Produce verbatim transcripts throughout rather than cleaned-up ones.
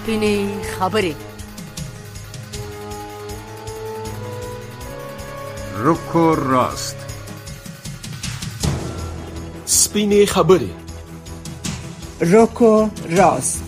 سپینې خبرې. رک و راست. سپینې خبرې. رک و راست.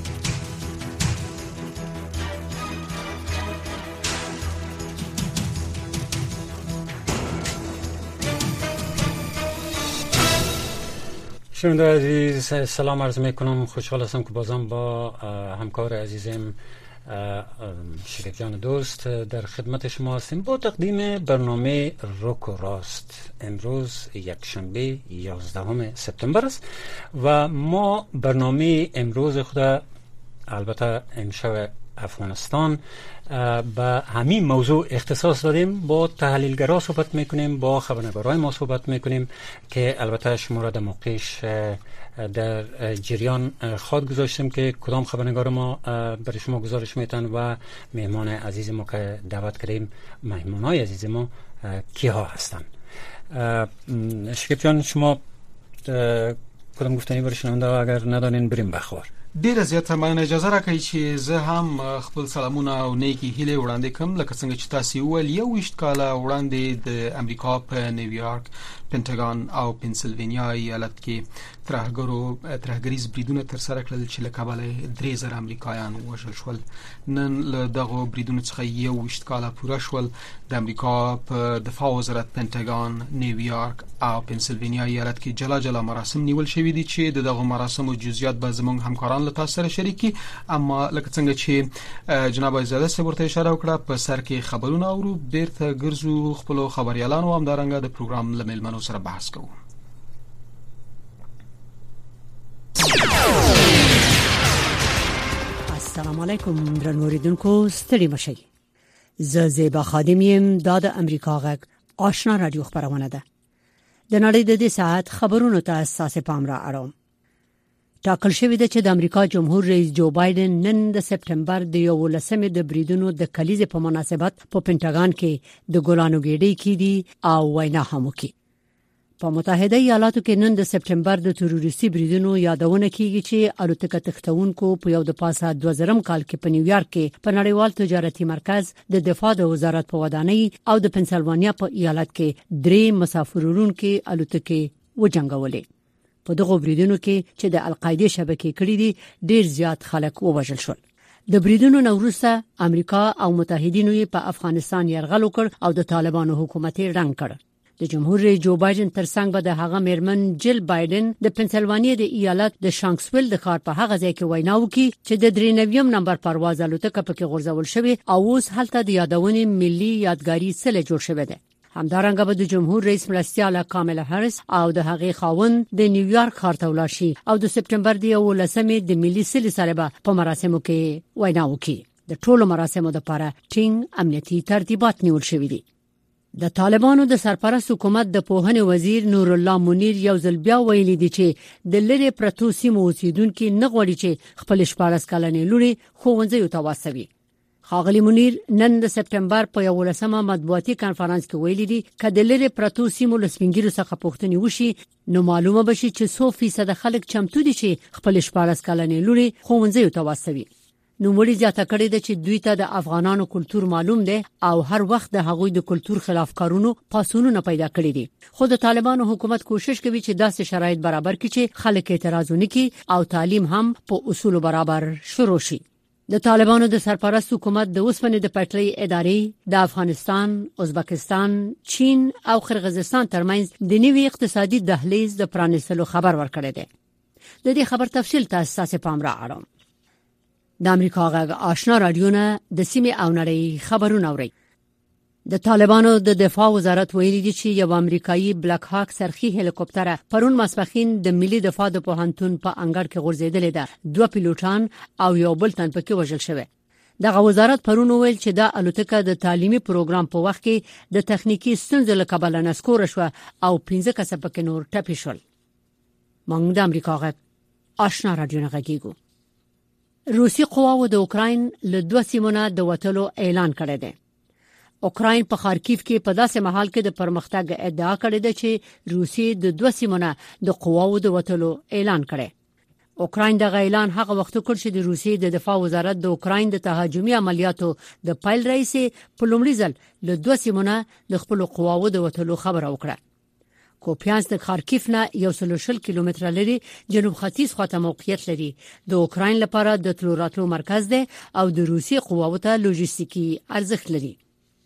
شنونده عزیز سلام عرض میکنم. خوشحال هستم که بازم با همکار عزیزم شکیب جان دوست در خدمت شما هستیم با تقدیم برنامه رک و راست. امروز یک شنبه یازدهم سپتامبر است و ما برنامه امروز خود البته امشب افغانستان به همین موضوع اختصاص دادیم. با تحلیلگرا صحبت میکنیم، با خبرنگارای ما صحبت میکنیم که البته شما را در موقعش در جریان خواهد گذاشتیم که کدام خبرنگار ما برای شما گزارش میتن و مهمان عزیز ما که دعوت کردیم، مهمانای عزیز ما کیها هستن. شکیب جان، شما کدام گفتنی برای شنونده اگر ندارین بریم بخور؟ ډیره زیاته مننه. اجازه راکړئ چې زه هم خپل سلامونه او نیکی هیله وړاندې کوم. لکه څنګه چې تاسو ویل، یو ویشت کاله وړاندې د امریکا په نیویارک، پنټاګان او پنسلوانیا ایالت کې ترهګرو ترهګریز بریدونه تر سره کړل چې له کبله درې زره امریکایان وژل شول. نن له دغه بریدونو څخه یو ویشت کاله پوره شول. د امریکا په دفاع وزارت، پنټاګان، نیویارک او پنسلوانیا ایالت کې جلا جلا مراسم نیول شوي دي چې د دغه مراسمو جزئیات به زموږ همکاران له تاسو سره شریکي. اما لکه څنګه چې جناب عزیزاده صاحب ورته اشاره وکړه، په سر کې خبرونه اورو، بیرته ګرځو خپل خبريالانو هم دارنګه د پروګرام له مېلمنو سره بحث کوو. السلام علیکم درنو اوریدونکو، ستړي مشئ. زه زیبا خادم یم. دا د امریکا غږ آشنا رادیو خبرونه ده. د نړۍ د دې ساعت خبرونو ته اساس پام را اړوم. ټاکل شوی دی چې د امریکا جمهور رئیس جو بایدن نن د سپټمبر د یولسمې د بریدونو د کلیزې په مناسبت په پنټاګان کې د ګولانو ګېډۍ کیدي او وینا هم وکړي. په متحده ایالاتو کې نن د سپټمبر د تروریستي بریدونو یادونه کیږي چې الوتکه تختونکو په یو د پاسه دوه زره کال کې په نیویارک کې په نړیوال تجارتي مرکز د دفاع د وزارت په ودانۍ او د پنسلوانیا په ایالت کې درې مسافرونکو الوتکې وجنګولې. په دغه بریدونو کې چې د القاعده شبکې کړې دي، ډیر زیات خلک ووژل شول. د بریدونو وروسته امریکا او متحدینو په افغانستان یرغل وکړ او د طالبانو حکومت رنګ کړ. د جمهور رئیس جو بایدن ترڅنګ به د هغه میرمن جیل بایدن د پنسلوانیا د ایالت د شانکسویل د ښار په هغه ځای کې وینا وکړي چې د درې نویم نمبر پرواز الوتکه پکې غورځول شوې او اوس هلته د یادونې ملي یادګاری سله جوړ شوې ده. همدارنګه به د جمهور رئیس مرستیاله کاملا هریس او د هغې خاوند د نیویارک ښار ته ولاړ شي او د سپټمبر د یولسمې د ملي سلې سره به په مراسمو کې وینا وکړي. د ټولو مراسمو لپاره ټینګ امنیتي ترتیبات نیول شوي دي. د طالبانو د سرپرست حکومت د پوهنې وزیر نور الله منیر یو ځل بیا ویلي دی چې د لری پرتو سیمو اوسیدونکو نه غواړي چې خپل شپږ کلنې لوري ښوونځیو ته واستوي. ښاغلی منیر نن د سپټمبر په یولسمه مطبوعاتي کانفرنس کې ویلي دی چې د لری پرتو سیمو لسپینګیرو څخه پوښتنه وشي نو معلومه بشي چې څو فیصد خلک چمتو دي چې خپل شپږ کلنې لوري ښوونځیو ته واستوي. نو مړي زیاته کړی دی چې دوی ته د افغانانو کلچر معلوم دی او هر وخت د هغوی د کلچر خلاف کارونو پاسونو پیدا کړی دي. خو د طالبانو حکومت کوشش کوي چې داسې شرایط برابر کړي چې خلک اعتراض ونکړي او تعلیم هم په اصول برابر شروع شي. د طالبانو د سرپرست حکومت د اوسپنې د پټلۍ ادارې د افغانستان، ازبکستان، چین او قرغیزستان ترمنځ د نوي اقتصادي دهلیز د پرانیستلو خبر ورکړی دی. د دې خبر تفصیل تاسو پام را اړوم. د امریکا غږ آشنا رادیو نه د سیمې او نړۍ خبرونه اوري. د طالبانو د دفاع وزارت ویلي دی چې یو امریکایي بلاک هاک سرخی هلیکوپټر پرون ماسپخین د ملي دفاع د پوهنتون په انګړ کې غورځیدلې ده. دوه پیلوټان او یو بل تن پکې وژل شوی. دغه وزارت پرون ویل چې دا الوتکه د تعلیمي پروګرام په وخت کې د تخنیکی ستونزو له کبله نسکور شو او پنځه کسه پکې نور ټپي شول. موږ د امریکا غږ آشنا رادیو نه غږیږو. روسي قواو د اوکراین له دوه سیمونو د وټلو اعلان کړی دی. اوکراین په خارکیف کې په داسې محل کې د پرمختګ ادعا کړې ده چې روسي د دوه سیمونو د قواو د وټلو اعلان کړي. اوکراین د اعلان هغه وخت کړ چې د روسیې د دفاع وزارت د اوکراین د تهاجمي عملیاتو د پایل رئیس په لومړي ځل له دوه سیمونه د خپل قواو د وټلو خبره وکړه. کوپیانس د خارکیف نه یو سل شل کیلومتره لري جنوب ختیځ خواته موقعیت لري. د اوکراین لپاره د تلو راتلو مرکز دی او د روسي قواو ته لوجستیکي ارزښت لري.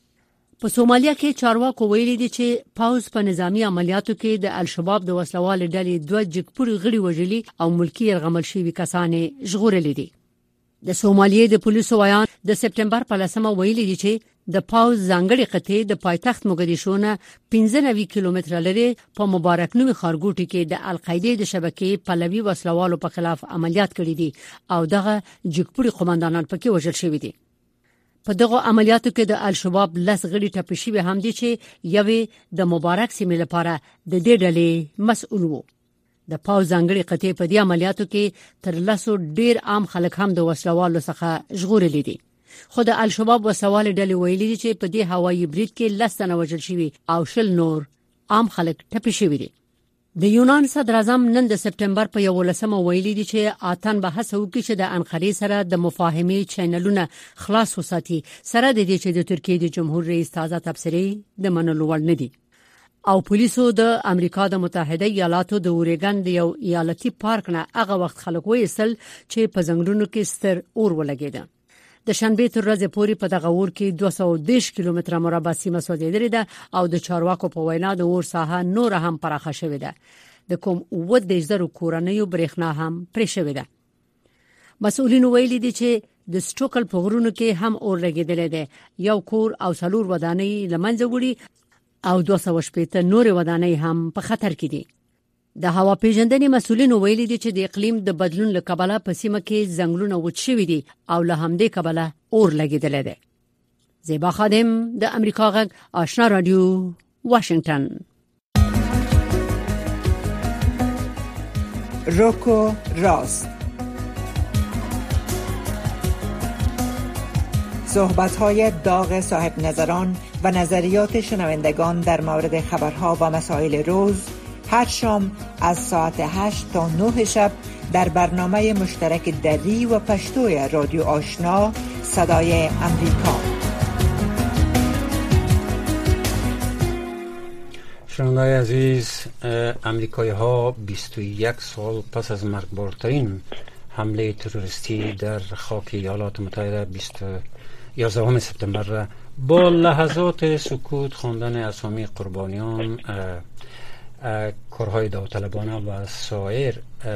په سومالیا کې چارواکو ویلي دي چې پاوز په نظامی عملیاتو کې د الشباب د وسلوال ډلې دوه جګپوري غړي وژلي او ملکی یرغمل شوي کسان ژغورلي دي. د سومالیې د پولیسو ویان د سپټمبر په لسمه ویلي دي چې د پاوز ځانګړي قطعه د پایتخت موګدیشو نه پنځه نوي کیلومتره لري په مبارکنومي خارګوټي کې د القاعده د شبکې پلوي وسلوالو په خلاف عملیات کړي دي او دغه جګپوري قوماندانان پکې وژل شوي دي. په دغه عملیاتو کې د الشباب لس غړي ټپي شوي هم دي چې یوې د مبارک سیمې لپاره د دې ډلې مسؤل وو. د پاوز ځانګړي قطعه په دې عملیاتو کې تر لسو ډیر عام خلک هم د وسلوالو څخه ژغورلي دي. خو د الشباب وسوال ډلې ویلي دي چې په دې هوایي برید کې لس تنه وژل شوي او شل نور عام خلک ټپي شوي دي. د یونان صدر اعظم نن د سپټمبر په یولسمه ویلي دي چې آتن به هڅه وکړي چې د انقرې سره د مفاهمې چینلونه خلاص وساتي سره د دې چې د ترکیې د جمهور رئیس تازه تبصرې د منلو وړ نه دي. او پولیسو د امریکا د متحده ایالاتو د اوريګن د یو ایالتي پارک نه هغه وخت خلک وېستل چې په زنګونو کې ستر اور ولګېده. د شنبه تر ورځې پورې په دغه اور کې دوه سوه او دېرش کیلومتره مربع سیمه سوځېدلې ده او د چارواکو په وینا د اور ساحه نور هم پراخه شوې ده. د کوم اووه دېرش زره کورنیو برېښنا هم پرې شوې ده. مسؤلین ویلي دي چې د سټوکل په غرونو کې هم اور لګېدلې ده. یو کور او څلور ودانۍ لمنځه وړي او دوه سوه شپېته نور ودانۍ هم په خطر کې دي. د هوا پیژندنې مسؤلین ویلي دي چې د اقلیم د بدلون له کبله په سیمه کې ځنګلونه وچ شوي دي او له همدې کبله اور لګېدلی دی. زیبا خادم د امریکا غږ آشنا رادیو واشنگتن. روکو راست، صحبت‌های داغ صاحب نظران و نظریات شنوندگان در مورد خبرها و مسائل روز هر شام از ساعت هشت تا نه شب در برنامه مشترک دری و پشتوی رادیو آشنا صدای امریکا. شنونده‌های عزیز، امریکایی ها بیست و یک سال پس از مرگبارترین حمله تروریستی در خاک ایالات متحده یازدهم سپتامبر را با لحظات سکوت خواندن اسامی قربانیان، کارهای داوطلبانه و سایر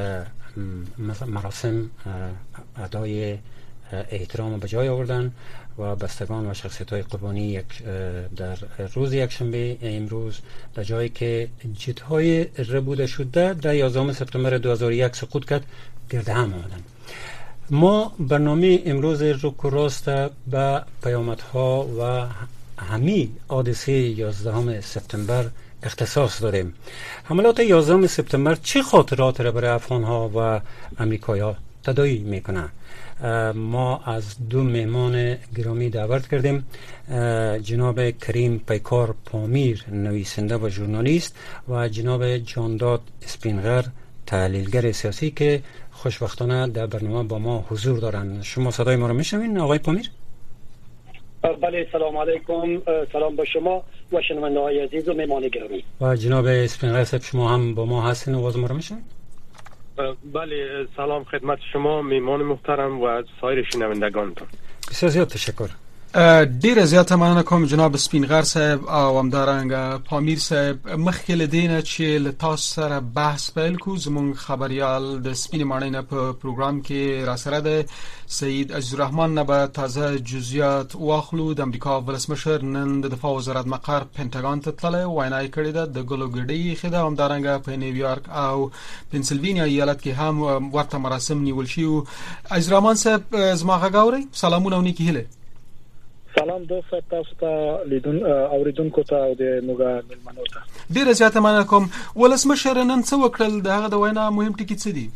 مراسم ادای احترام به جای آوردن و بستگان و شخصیت‌های قربانی یک در روز یکشنبه امروز در جایی که جت‌های ربوده شده در یازدهم سپتامبر دو هزار و یک سقوط کرد گرد هم آمدند. ما برنامه امروز روک و راست به پیامدها و همی حادثه یازدهم سپتامبر اختصاص داریم. حملات یازدهم سپتامبر چه خاطرات را برای افغان‌ها و امریکایی‌ها تداعی میکنه؟ ما از دو مهمان گرامی دعوت کردیم، جناب کریم پیکار پامیر نویسنده و ژورنالیست و جناب جانداد اسپینغر تحلیلگر سیاسی که خوشبختانه در برنامه با ما حضور دارند. شما صدای ما رو میشنوین آقای پامیر؟ بله، سلام علیکم، سلام با شما و شنونده‌های عزیز و مهمان گرامی. و جناب اسپینغر صاحب شما هم با ما هستین و آواز ما رو میشنوین؟ بله، سلام خدمت شما مهمان محترم و سایر شنوندگانتون. بسیار زیاد تشکر. ډیره زیاته مننه کوم جناب سپینغر صاحب او همدارنګه پامیر صاحب. مخکې له دې نه چې له تاسو سره بحث پیل کو، زموږ خبريال د سپینې ماڼۍ نه په پروګرام کې را سره ده سید عزیز الرحمن نه به تازه جزئیات واخلو. د امریکا ولسمشر نن د دفاع وزارت مقر پینټاګون ته تللی، وینا یې کړې ده، د ګلو ګډۍ یې خده همدارنګه په نیویارک او پنسلوانیا ایالت کې هم ورته مراسم نیول شي. عزیز الرحمن صاحب زما غږ اورئ؟ سلامونه او نیکی هیله. سلام دوست، تاسو ته لیدون اوریدونکو ته او د موږ ملمنو ته ډیره زیاته مننه کوم. ولسمشر نن څه وکړل؟ دغه د وینا مهم ټکي څه دي؟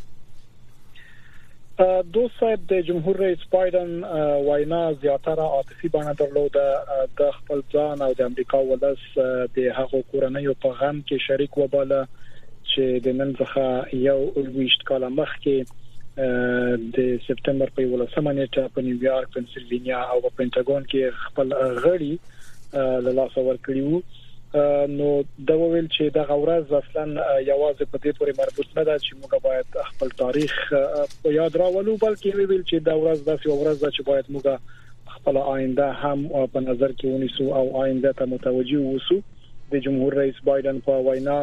دوست صاحب، د جمهور رئیس بایدن وینا زیاتره عاطفي بڼه درلوده. د خپل ځان او د امریکا ولس د هغو کورنیو په غم کې شریک وباله چې د نن څخه یو ویشت کال مخکې د سپتمبر په ولسمه نیټه په نیویارک، پنسلوانیا او په پینټاګون کې خپل غړي له لاسه ورکړیو. نو دا ویل چې دا غورز اصلا یوازې په دې پورې مربوط نه ده چې موږ باید خپل تاریخ په یاد راولو، بلکې ویل چې دا ورځ داسې ورځ ده چې باید موږ خپل آینده هم په نظر کې ونیسو او آینده ته متوجه اوسو. د جمهور رئیس بایدن په وینا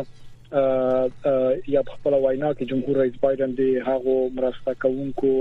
یا په خپل وینا کې جمهور رئیس بایدن د هغو مرسته کوونکو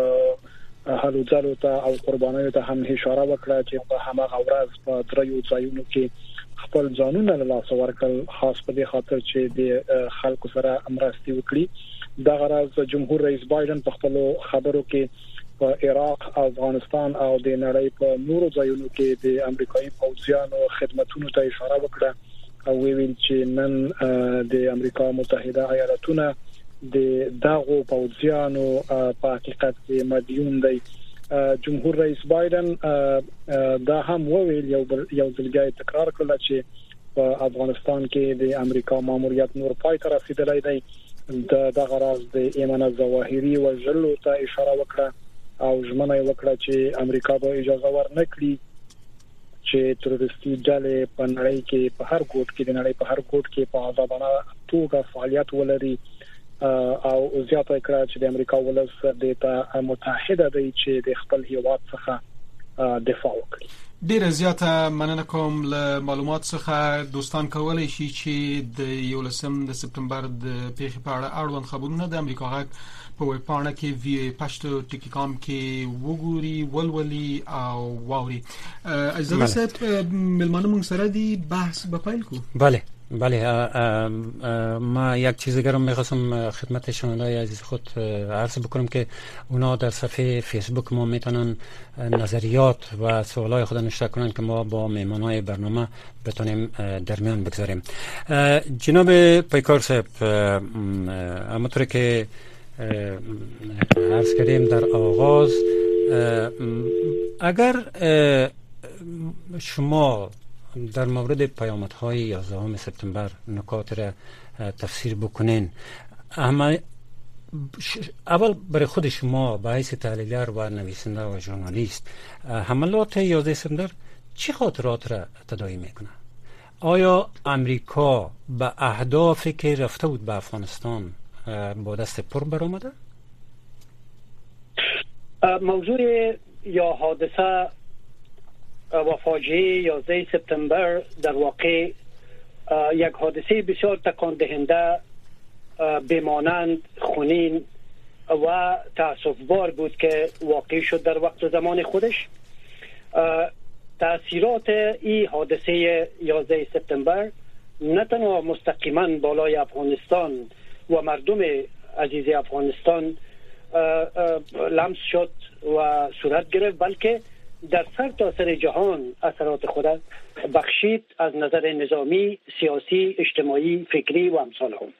هلو ځلو ته او قربانیو ته هم اشاره وکړه چې په هماغه ورځ په دریو ځایونو کې خپل ځانونه له لاسه ورکړل، خاص په دې خاطر چې د خلکو سره مرستې وکړي. دا غرض جمهور رئیس بایدن په خپل خبرو کې په عراق، افغانستان او د نړۍ په نورو ځایونو کې د امریکایي پوځیانو خدماتونو ته اشاره وکړه او ویل چې نن د امریکا متحده ایالاتونه د دغه پوځیانو په حقیقت کې مدیون دی. جمهور رئیس بایدن دا هم وویل یو یو ځلګای تکرار کړل چې په افغانستان کې د امریکا ماموریت نور پای ته رسیدلی دی. د دغه راز د ایمان الظواهری او جلو ته اشاره وکړه او ژمنه وکړه چې امریکا به اجازه ورنکړي چې تروریستي ډلې په نړۍ کې په هر ګوټ کې د نړۍ په هر ګوټ کې په آزادانه توګه فعالیت ولري او زیاته کړه چې د امریکا ولس د ته متحده دی چې د خپل هیواد څخه دفاع وکړي. ډیره زیاته مننه کوم. له معلومات څخه دوستان کولای شي چې د یولسم د سپتمبر د پیښې په اړه اړوند خبرونه د امریکا غږ په ویب پاڼه کې وی پښتو ټکی کام کې وګوري، ولولي او واوري. عزیز صاحب ملمانه مون سره دی بحث به پیل کو. بله بله ما یک چیز دیگر رو می‌خواستم خدمت شنونده‌های عزیز خود عرض بکنم که اونا در صفحه فیسبوک ما میتونن نظریات و سوالای خود نشته کنن که ما با مهمانای برنامه بتونیم در میان بگذاریم. جناب پیکار صاحب، همونطور که عرض کردیم در آغاز، اگر شما در مورد پیامدهای یازدهم سپتامبر نکات را تفسیر بکنین، اما اول برای خود شما به حیث تحلیلگر و نویسنده و ژورنالیست حملات یازده سپتامبر چه خاطرات را تداعی میکنه؟ آیا امریکا به اهدافی که رفته بود به افغانستان با دست پر برآمده؟ موضوع یا حادثه و فاجعه یازده سپتامبر در واقع یک حادثه بسیار تکان دهنده، بمانند، خونین و تأسف‌بار بود که واقع شد در وقت و زمان خودش. تأثیرات این حادثه یازده سپتامبر نه تنها مستقیما بالای افغانستان و مردم عزیز افغانستان لمس شد و صورت گرفت، بلکه در سر تا سر جهان اثرات خود بخشید از نظر نظامی، سیاسی، اجتماعی، فکری و امثال هم.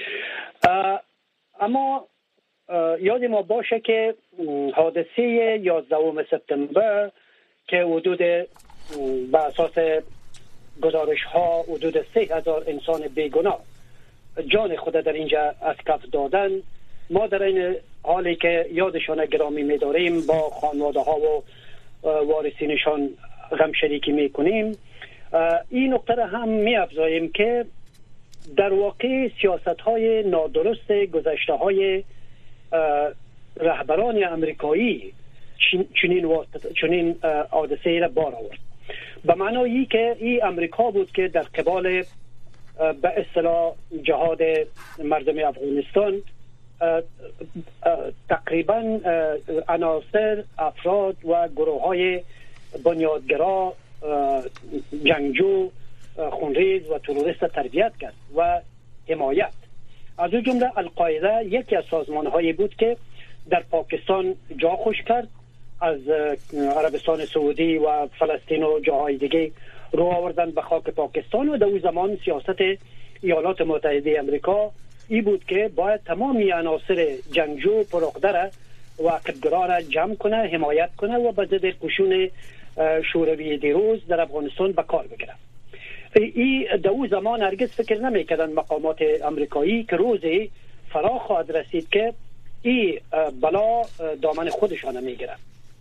اما یاد ما باشه که حادثه یازدهم سپتامبر که حدود به اساس گزارش ها حدود سه هزار انسان بیگناه جان خود در اینجا از کف دادن، ما در این حالی که یادشان گرامی می‌داریم با خانواده ها و وارثینشان غم شریکی میکنیم. این نکته را هم می‌افزاییم که در واقع سیاست‌های نادرست گذشته‌های رهبران امریکایی چنین چنین حادثه را بار آورد، به معنایی که این امریکا بود که در قبال به اصطلاح جهاد مردم افغانستان تقریبا عناصر، افراد و گروه‌های بنیادگرا، جنگجو، خونریز و تروریست تربیت کرد و حمایت. از اون جمله القاعده یکی از سازمان‌هایی بود که در پاکستان جا خوش کرد، از عربستان سعودی و فلسطین و جاهای دیگه رو آوردن به خاک پاکستان و در اون زمان سیاست ایالات متحده امریکا ای بود که باید تمامی عناصر جنگجو پرخدره و عقب‌گرا را جمع کنه، حمایت کنه و به ضد قشون شوروی دیروز در افغانستان به کار بگیره. ای در اون زمان هرگز فکر نمی‌کردن مقامات امریکایی که روزی فرا خواهد رسید که این بلا دامن خودشان میگیره.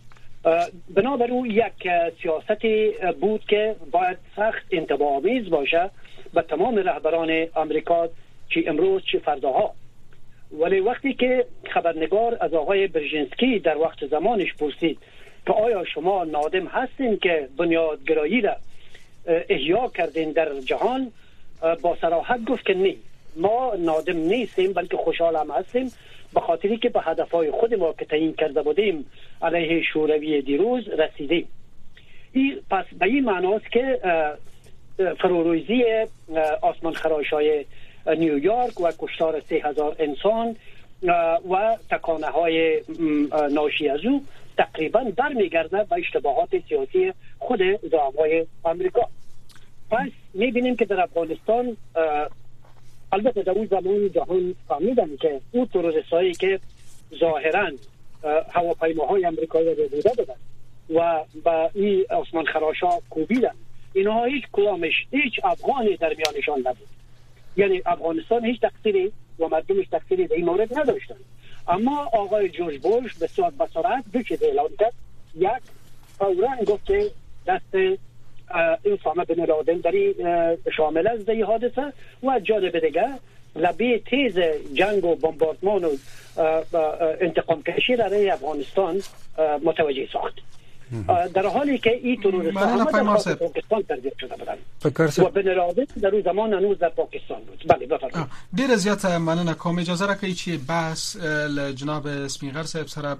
بنابراین یک سیاست بود که باید سخت انتباه‌آمیز باشه به تمام رهبران آمریکا، چه امروز چه فرداها. ولی وقتی که خبرنگار از آقای برژینسکی در وقت زمانش پرسید که آیا شما نادم هستین که بنیادگرایی را احیا کردین در جهان، با صراحت گفت که نه، ما نادم نیستیم بلکه خوشحال هم هستیم، به خاطری که به هدفهای خود ما که تعیین کرده بودیم علیه شوروی دیروز رسیدیم. این پس به این معناست که فروریزی آسمان خراشای نیویورک و کشتار سه هزار انسان و تکانه های ناشی از او تقریبا برمیگرده به اشتباهات سیاسی خود زعمای آمریکا. پس میبینیم که در افغانستان البته در اون زمان جهان فهمیدن که اون تروریستایی که ظاهرا هواپیماهای امریکایی رو بوده بودن و با این آسمان خراشا کوبیدن، اینها هیچ کلامش هیچ افغانی در میانشان نبود. یعنی افغانستان هیچ تقصیری و مردمش تقصیری در این مورد نداشتن. اما آقای جورج بوش به سرعت به سرعت دو چیز اعلام کرد. یک، فوراً گفت که دست اسامه بن لادن در شامل است در این حادثه، و جانب دیگر لبه تیز جنگ و بمباردمان و انتقام کشی را در افغانستان متوجه ساخت. در حالی که این تروریست‌ها همه در پاکستان تربیت شده بودند و بن لادن در اون زمان هنوز در پاکستان بود. بله بفرمایید. ډیر زیات مننه کوم. اجازه راکړئ چې بحث ل جناب سپینغر صاحب سره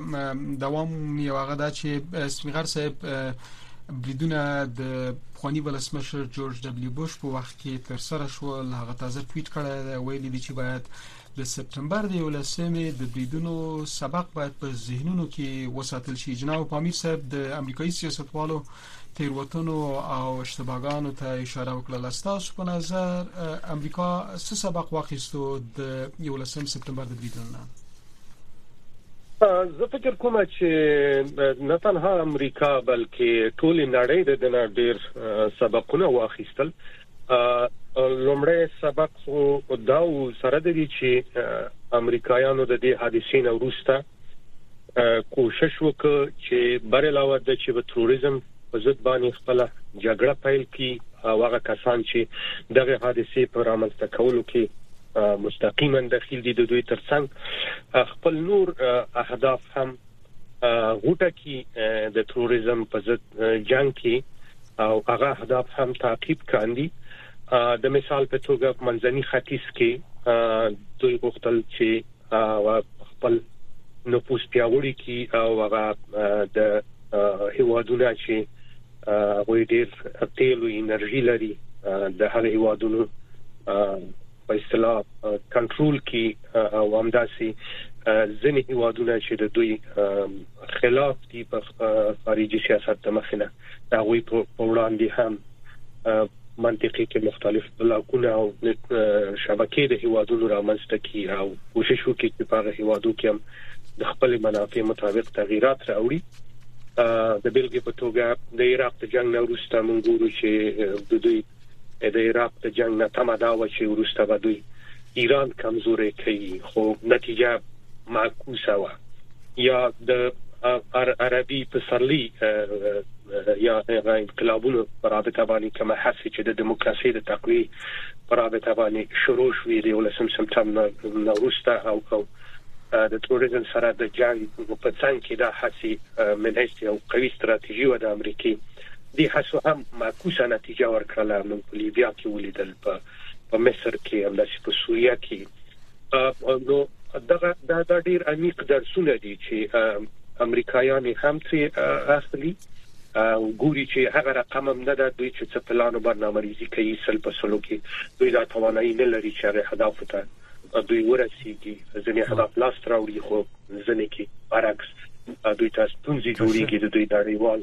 دوام یو هغه دا چې سپینغر صاحب بریدونه د پخوانی ولسمشر جورج دبلیو بوش په وخت کې تر سره شو، هغه تازه ټویټ کړی ویلي دی چې باید د سپتمبر د یولسمې د بریدونو سبق باید په ذهنونو کې وساتل شي. جناب پامیر صاحب د امریکایي سیاستوالو تیروتنو او اشتباهاتو ته اشاره وکړه. تاسو په نظر امریکا څه سبق واخیستو د یولسم سپتمبر د بریدونو نه؟ زه فکر کوم چې نه تنها امریکا بلکې ټول نړۍ د دې ډېر سبقونه واخیستل. لومړی سبق خو دا و سره دی چې امریکایانو د دې حادثې نه وروسته کوشش وکړ چې بر علاوه د چې په تروریزم په ضد باندې خپل جګړه پیل کړي او هغه کسان چې دغه حادثې په رامنځته کولو کې مستقیما داخل دي د دوی ترڅنګ خپل نور اهداف هم غوټه کې د تروریزم په ضد جنگ کې او هغه اهداف هم تعقیب کاندي. د مثال په توګه منځني ختیځ کې دوی غوښتل چې خپل نفوذ پیاوړی کړي او هغه د هیوادونو چې غوړي ډېر تیل او انرژي لري د هغه هیوادونو په اصطلاح کنټرول کی او همداسي ځینې هیوادونه چې د دوی خلاف دي په خارجي سیاست مخینه دا غوي په وړاندې هم منطقي کې مختلف بلاکونه او شبکې د هیوادونو رامنځته کی او کوشش وکړي چې په هیوادو کې هم د خپل منافع مطابق تغیرات راوړي. د بیلګې په توګه د عراق د جنگ نه وروسته موږ ګورو چې د دوی د عراق د جنگ نه تمادا و چې وروسته به دوی ایران کمزوري کوي، خو نتیجه معکوسه و. یا د عربي پسرلی یا انقلابونو پرابطه باندې کومه حسي چې د دیموکراسي د تقوی پرابطه باندې شروع شوې د ولسم سپتمبر نه وروسته او او د تروریزم سره د جنگ په څنګ کې دا حسي منځ یو قوي ستراتیژي و د امریکای دي حسو هم معکوسه نتیجه ورکړه. نو په لیبیا کې ولیدل، په په مصر کې هم داسې په سوریه کې. نو دغه دا ډیر عمیق درسونه دي چې امریکایان هم څه اصلي او ګوري چې هغه رقم هم نه ده دوی چې څه پلان او برنامه‌ریزي کوي سل په سلو کې دوی دا توانایي نه لري چې هغه هدف ته دوی ورسیږي. ځینې هدف لاس راوړي خو ځینې کې برعکس دوی تاسو ستونزې جوړیږي د دوی نړیوال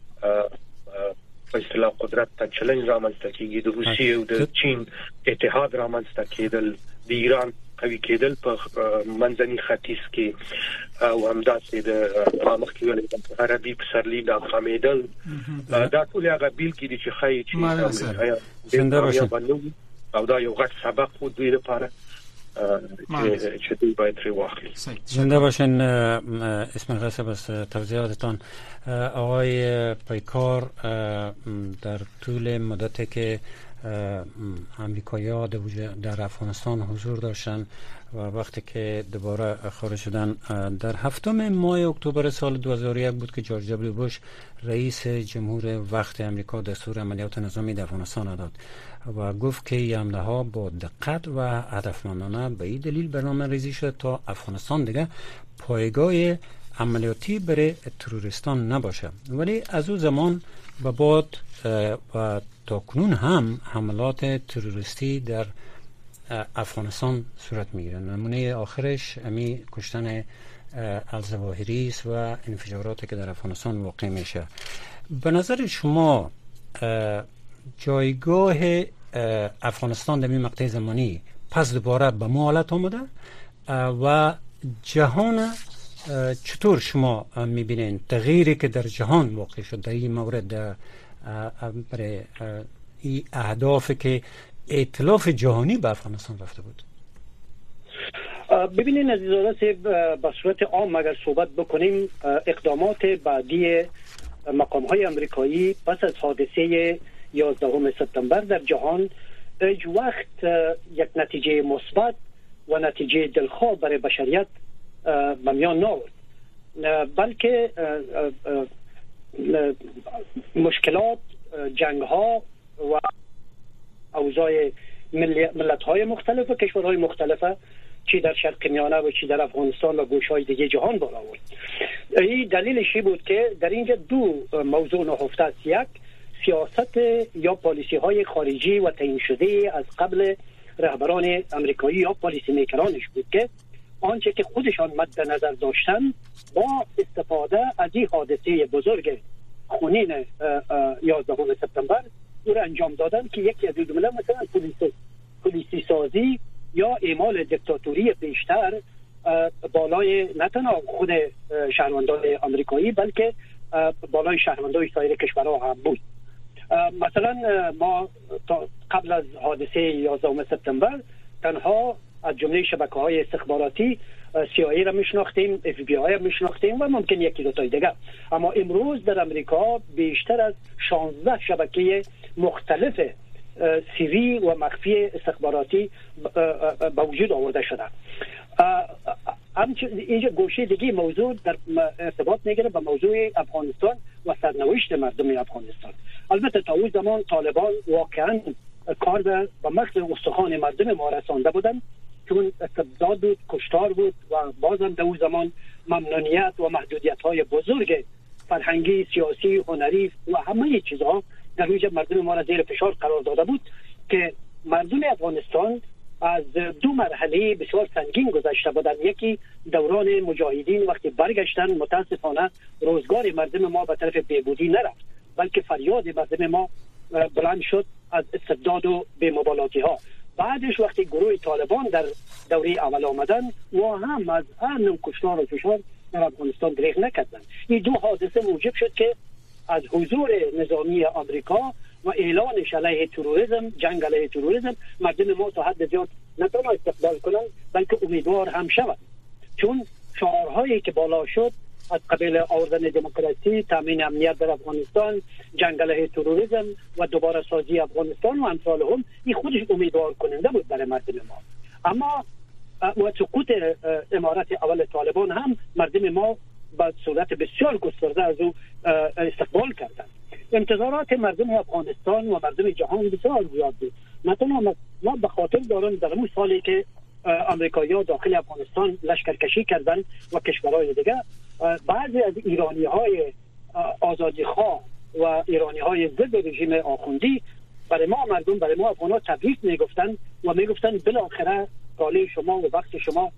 په اصطلاح قدرت ته چیلنج رامنځته کیږي. د روسیې او د چین اتحاد رامنځته کېدل، د ایران قوي کېدل په منځني ختیځ کې او همداسې د مخ کې ولې د عربي پسرلی د خامیدل دا ټول هغه بیل کې دي چې خای چې زنده باشي او دا یو غټ سبق و دوی لپاره. چې دوی باید ری واخلي. زنده باشین اسم غصب از توضیحاتتان. آقای پیکار، در طول مدتی که امریکایی‌ها در افغانستان حضور داشتن و وقتی که دوباره خارج شدن، در هفتم ماه اکتبر سال دو هزار و یک بود که جورج دبلیو بوش رئیس جمهور وقت امریکا دستور عملیات نظامی در افغانستان داد و گفت که این حمله ها با دقت و هدفمندانه به این دلیل برنامه ریزی شد تا افغانستان دیگه پایگاه عملیاتی برای تروریستان نباشه. ولی از اون زمان به بعد و تا کنون هم حملات تروریستی در افغانستان صورت میگیره. نمونه آخرش امی کشتن الظواهری است و انفجاراتی که در افغانستان واقع میشه. به نظر شما جایگاه افغانستان در این مقطع زمانی پس دوباره به ما حالت آمده و جهان چطور شما میبینین تغییری که در جهان واقع شد در این مورد برای این اهدافی که ائتلاف جهانی به افغانستان رفته بود؟ ببینید عزیزان، به صورت عام اگر صحبت بکنیم، اقدامات بعدی مقام‌های امریکایی پس از حادثه یازدهم سپتامبر در جهان هیچ وقت یک نتیجه مثبت و نتیجه دلخواه برای بشریت به میان نآورد، بلکه مشکلات، جنگ‌ها و اوضاع ملت‌های مختلف و کشورهای مختلفه چی در شرق میانه و چی در افغانستان و گوشه‌های دیگه جهان بالا آورد. این دلیلش بود که در اینجا دو موضوع نهفته است. یک، سیاست یا پالیسی های خارجی و تعیین شده از قبل رهبران امریکایی یا پالیسی میکرانش بود که آنچه که خودشان مد نظر داشتن با استفاده از این حادثه بزرگ خونین یازدهم سپتامبر او را انجام دادن که یکی از جمله مثلا پلیسی پلیسی سازی یا اعمال دیکتاتوری بیشتر بالای نه تنها خود شهروندان آمریکایی بلکه بالای شهروندان سایر کشورها هم بود. مثلا ما قبل از حادثه یازدهم سپتامبر تنها از جمله شبکه‌های استخباراتی سی آی ای را میشناختیم، اف بی آی را میشناختیم و ممکن یکی دو تای دیگه. اما امروز در امریکا بیشتر از شانزده شبکه مختلف سری و مخفی استخباراتی به وجود آورده شده. همچنین اینجا گوشه دیگه موضوع در ارتباط میگیره به موضوع افغانستان و سرنوشت مردم افغانستان. البته تا اون زمان طالبان واقعا کار به مغز استخوان مردم ما رسانده بودن، چون استبداد بود، کشتار بود و بازم در اون زمان ممنوعیت و محدودیت های بزرگ فرهنگی، سیاسی، هنری و همه چیزها در اونجا مردم ما را زیر فشار قرار داده بود که مردم افغانستان از دو مرحله بسیار سنگین گذشته بودند. یکی دوران مجاهدین وقتی برگشتن متاسفانه روزگار مردم ما به طرف بهبودی نرفت، بلکه فریاد مردم ما بلند شد از استبداد و بی‌مبالاتی ها. بعدش وقتی گروه طالبان در دوره اول آمدن و هم از هر نوع کشتار و فشار در افغانستان دریغ نکردن. این دو حادثه موجب شد که از حضور نظامی آمریکا و اعلانش علیه تروریسم، جنگ علیه تروریسم، مردم ما تا حد زیاد نه تنها استقبال کنند بلکه امیدوار هم شوند، چون شعارهایی که بالا شد از قبیل آوردن دموکراسی، تامین امنیت در افغانستان، جنگ علیه تروریسم و دوباره سازی افغانستان و امثال هم، این خودش امیدوار کننده بود برای مردم ما. اما و سقوط امارت اول طالبان هم مردم ما با صورت بسیار گسترده از او استقبال کردند. انتظارات مردم افغانستان و مردم جهان بسیار زیاد بود. مثلا ما به خاطر دارم در اون سالی که امریکایی‌ها داخل افغانستان لشکرکشی کردند و کشورهای دیگه، بعضی از ایرانی‌های آزادیخواه و ایرانی‌های ضد رژیم آخوندی برای ما مردم، برای ما افغان‌ها تبریک میگفتن و میگفتن بالاخره کاله شما و وقت شما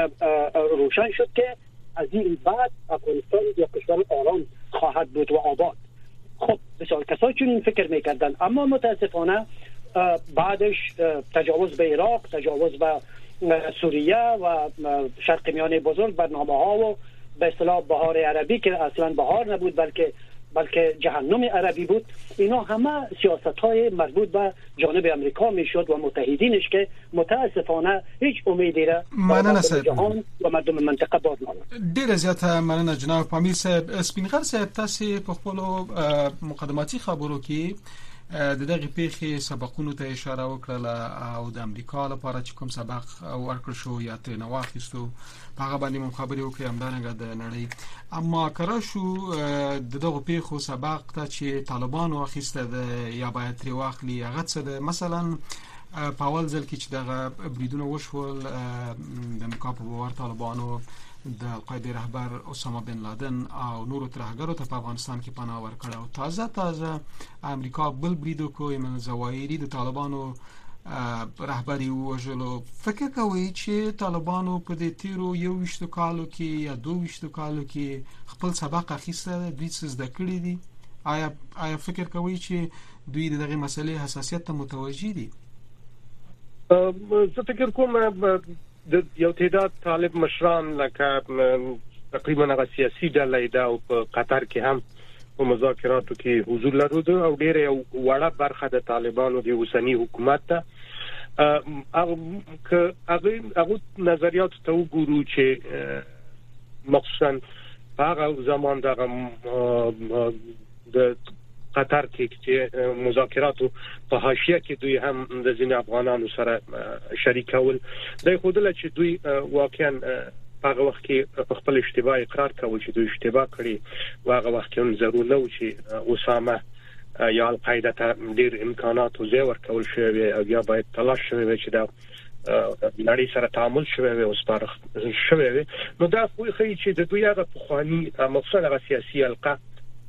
روشن شد که از این بعد افغانستان یک کشور آرام خواهد بود و آباد. خب بسیار کسایی چون این فکر میکردن، اما متاسفانه بعدش تجاوز به عراق، تجاوز به سوریه و شرق میانه بزرگ، برنامه ها و به اصطلاح بهار عربی که اصلا بهار نبود بلکه بلکه جهنم عربی بود. اینا همه سیاست‌های مربوط به جانب امریکا میشد و متحدینش که متاسفانه هیچ امیدی را مردم جهان و مردم منطقه باز نمود. ډیر زیاته مننه جناب پامیر صاحب. سپینغر صاحب تاسو په خپل مقدماتي خبرو کې د دغه پیښې سبقونو ته اشاره وکړه او د امریکا لپاره چې کوم سبق ورکړ شو یا ترې نو واخیستو په هغه باندې مم خبرې وکړې همدارنګه د نړۍ. اما کرا شو د دغه پیښو سبق ته چې طالبان واخیسته د یا باید ترې واخلي هغه څه ده. مثلا په اول ځل کې چې دغه بریدونه وشول د امریکا په باور طالبانو د القاعده رهبر اسامه بن لادن او نورو ترهګرو ته په افغانستان کې پناه ورکړه او تازه تازه امریکا بل برید وکړ ایمن زواهری د طالبانو رهبری وژلو. فکر کوي چې طالبانو په دې تیرو یو وشتو کالو کې یا دوه وشتو کالو کې خپل سبق اخیسته، دوی څه زده کړی دي؟ آیا آیا فکر کوي چې دوی دغه مسلې حساسیت ته متوجي دي؟ زه فکر کوم د یو تعداد طالب مشران لکه تقریبا هغه سیاسي ډلې دا او په قطر کې هم په مذاکراتو کې حضور لرود او ډېر یو وړه برخه د طالبانو د اوسنی حکومت ته هغه هغه نظریات ته وګورو چې مخصوصا هغه زمان دغه د قطر کې چې مذاکراتو په حاشیه کې دوی هم د ځینې افغانانو سره شریکول د خودله چې دوی واقعا هغه وخت کې خپل اشتباه اقرار کاوه چې دوی اشتباه کړی او هغه وخت کې ضرور نه و چې اسامه یا القاعده ته ډیر امکانات او زیور کول شوی او یا باید تلاش شوی چې دا نړۍ سره تعامل شوی او سپارښت شوی. نو دا خو هیڅ چې د دوی هغه پخوانی مقصد هغه سیاسي القا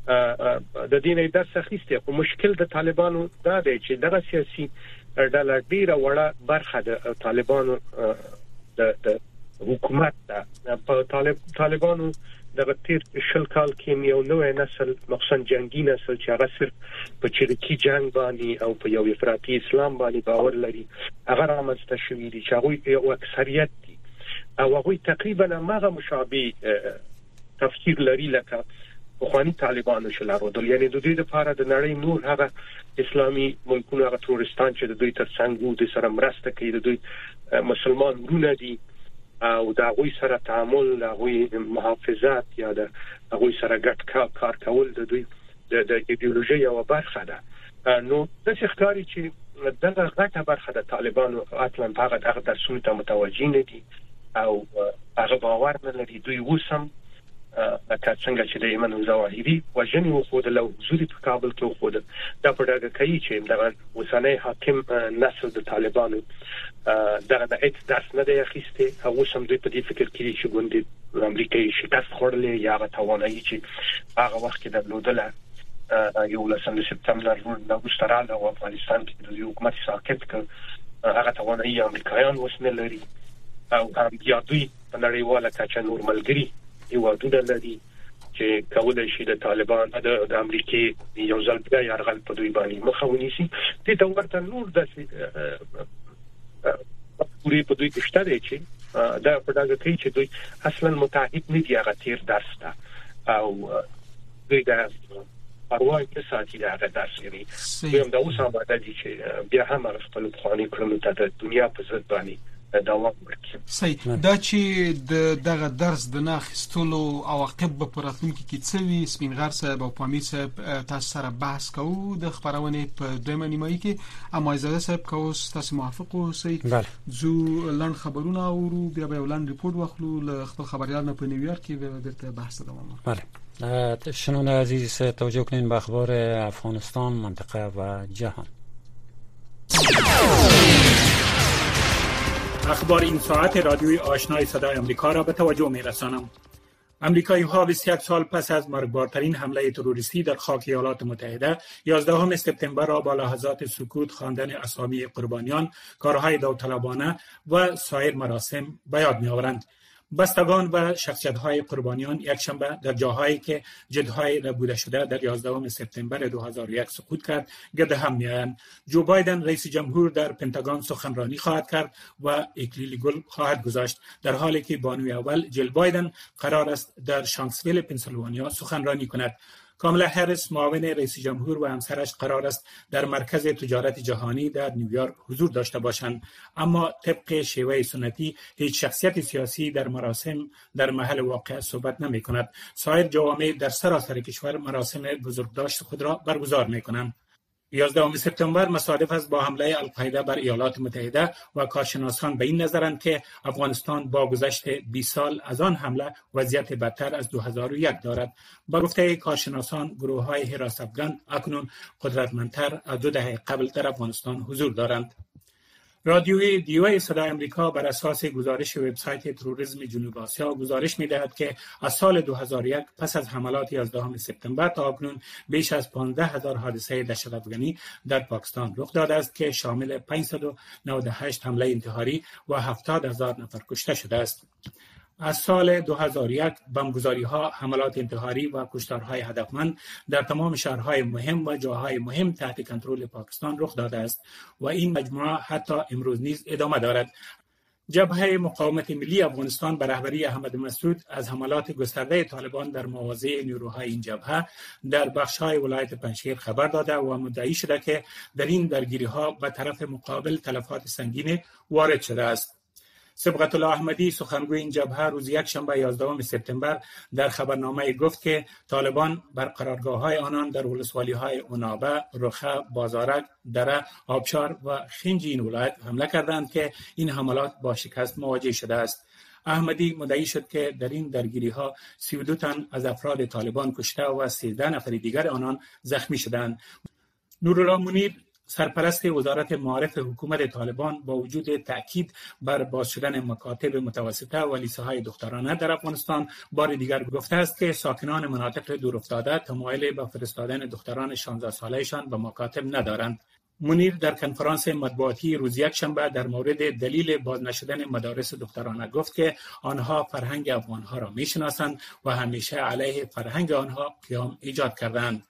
د دیني درس اخیسته. خو مشکل د طالبانو دا دی چې دغه سیاسي ډله ډیره وړه برخه د طالبانو د د حکومت ده. په طالب طالبانو دغه تیر شل کال کې یو نوې نسل مخصوصا جنگي نسل چې هغه صرف په چریکي جنگ باندې او په یو افراطي اسلام باندې باور لري هغه رامنځته شوی دي چې هغه یو اکثریت دي او هغه تقریبا هغه مشابه تفسیر لري لکه خواني طالبانو شلارو دل یعنی د دې لپاره د نړۍ نور هغه اسلامي ملکونه هغه ترورستان چې د دوی ترڅنګ وو د سره مرسته کوي د دوی مسلمان ورونه دي او دا غوي سره تعامل دا غوي محافظات یا دا غوي سره ګډ کار کول د دوی د ایدئولوژي او برخه ده. نو د ښکاری چې دغه غټه برخه د طالبانو اصلا هغه دغه درسونه ته متوجي نه دي او هغه باور نه لري دوی وسم لکه څنګه چې د ایمن زواهری وژنې وخوده له حضور په کابل کې وخوده دا په ډاګه کوي چې دغه اوسنی حاکم نسل د طالبانو دغه د هیڅ درس نه دی اخیسته او سم دوی په دې فکر کې چې ګوندې امریکایي شکست خورلې یا توانایي چې هغه وخت کې درلودله یو لسم سپتمبر نو ګسترال او افغانستان کې د حکومت ساکت کړ هغه توانایي امریکایان وسنه لري او هم بیا دوی په نړیواله کچه نور ملګری هیوادونه لري چې کولای شي د طالبان د امریکای یو ځل بیا یرغل په دوی باندې مخه ونیسي. دې ته ورته نور د پوری په دوی کې شته دی چې دا په دغه کې چې دوی اصلا متحد نه دي هغه تیر درس ته او دوی دا پروا کې ساتي دا درس لري. هم دا اوس هم د دې چې بیا هم خپل خواني کړنو ته د دنیا په ضد باندې دوام ورکړي. صحیح دا چې د دغه درس د ناخستلو عواقب په راتلونکي کې څه وي سپینغر صاحب او پامیر صاحب تاسو سره بحث کوو د خبرونه په دویمه نیمایي کې. اما زاده صاحب کوس تاسو موافق اوسئ زو لاند خبرونه اورو بیا به لاند ریپورت واخلو له خپل خبريالانو په نیویورک کې به درته بحث دوام. بله شنونده عزیز توجه کنین به اخبار افغانستان منطقه و جهان. اخبار این ساعت رادیوی آشنای صدای آمریکا را به توجه می رسانم. آمریکایی‌ها بیست و یک سال پس از مرگبارترین حمله تروریستی در خاک ایالات متحده یازدهم سپتامبر را با لحظات سکوت خواندن اسامی قربانیان، کارهای داوطلبانه و سایر مراسم به یاد می‌آورند. بستگان و شخصیت‌های قربانیان یکشنبه در جاهایی که جدهای نبوده شده در یازدهم سپتامبر دو هزار و یک سقوط کرد گرد هم می‌آیند. جو بایدن رئیس جمهور در پنتاگون سخنرانی خواهد کرد و اکلیل گل خواهد گذاشت در حالی که بانوی اول جل بایدن قرار است در شانکسویل پنسیلوانیا سخنرانی کند. کاملا هریس معاون رئیس جمهور و همسرش قرار است در مرکز تجارت جهانی در نیویورک حضور داشته باشند، اما طبق شیوه سنتی هیچ شخصیت سیاسی در مراسم در محل واقع صحبت نمی کند. سایر جوامع در سراسر کشور مراسم بزرگداشت خود را برگزار می کنند. یازدهم سپتامبر مصادف است با حمله القاعده بر ایالات متحده و کارشناسان به این نظرند که افغانستان با گذشت بیست سال از آن حمله وضعیت بدتر از دو هزار و یک دارد. با گفته کارشناسان گروه‌های حراس افغان اکنون قدرتمندتر از دو دهه قبل در افغانستان حضور دارند. رادیوی دیوای صدای امریکا بر اساس گزارش وبسایت تروریسم جنوب آسیا گزارش می‌دهد که از سال دو هزار و یک پس از حملات یازدهم سپتامبر تا اکنون بیش از پانزده هزار حادثه دهشت‌افغانی در پاکستان رخ داده است که شامل پانصد و نود و هشت حمله انتحاری و هفتاد هزار نفر کشته شده است. از سال دو هزار و یک بمبگذاری‌ها، حملات انتحاری و کشتارهای هدفمند در تمام شهرهای مهم و جاهای مهم تحت کنترل پاکستان رخ داده است و این مجموعه حتی امروز نیز ادامه دارد. جبهه مقاومت ملی افغانستان به رهبری احمد مسعود از حملات گسترده طالبان در مواضع نیروهای این جبهه در بخش‌های ولایت پنجشیر خبر داده و مدعی شده که در این درگیری‌ها به طرف مقابل تلفات سنگین وارد شده است. صبغت الله احمدی سخنگوی این جبهه روز یک شنبه یازدهم سپتامبر در خبرنامه گفت که طالبان بر قرارگاه‌های آنان در ولسوالی‌های عنابه، رخه، بازارک، دره، آبشار و خنج این ولایت حمله کردند که این حملات با شکست مواجه شده است. احمدی مدعی شد که در این درگیری‌ها سی و دو تن از افراد طالبان کشته و سیزده نفر دیگر آنان زخمی شدند. نورالله منیر سرپرست وزارت معارف حکومت طالبان با وجود تأکید بر باز شدن مکاتب متوسطه و لیسه‌های دخترانه در افغانستان بار دیگر گفته است که ساکنان مناطق دورافتاده تمایل به فرستادن دختران شانزده ساله‌شان به مکاتب ندارند. منیر در کنفرانس مطبوعاتی روز یکشنبه در مورد دلیل باز نشدن مدارس دخترانه گفت که آنها فرهنگ افغانها را میشناسند و همیشه علیه فرهنگ آنها قیام ایجاد کردند.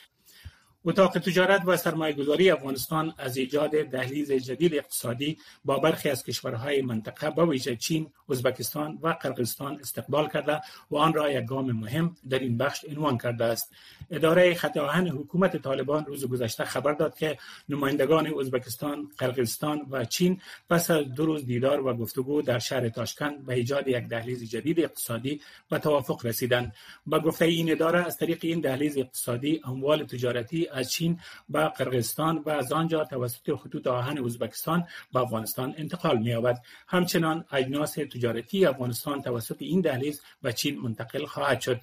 اتاق تجارت و سرمایه‌گذاری افغانستان از ایجاد دهلیز جدید اقتصادی با برخی از کشورهای منطقه به ویژه چین، ازبکستان و قرقیزستان استقبال کرده و آن را یک گام مهم در این بخش عنوان کرده است. اداره خط آهن حکومت طالبان روز گذشته خبر داد که نمایندگان ازبکستان، قرقیزستان و چین پس از دو روز دیدار و گفتگو در شهر تاشکند به ایجاد یک دهلیز جدید اقتصادی به توافق رسیدند. با گفته این اداره از طریق این دهلیز اقتصادی اموال تجارتی از چین به قرقیزستان و از آنجا توسط خطوط آهن ازبکستان به افغانستان انتقال می‌یابد. همچنان اجناس تجارتی افغانستان توسط این دهلیز به چین منتقل خواهد شد.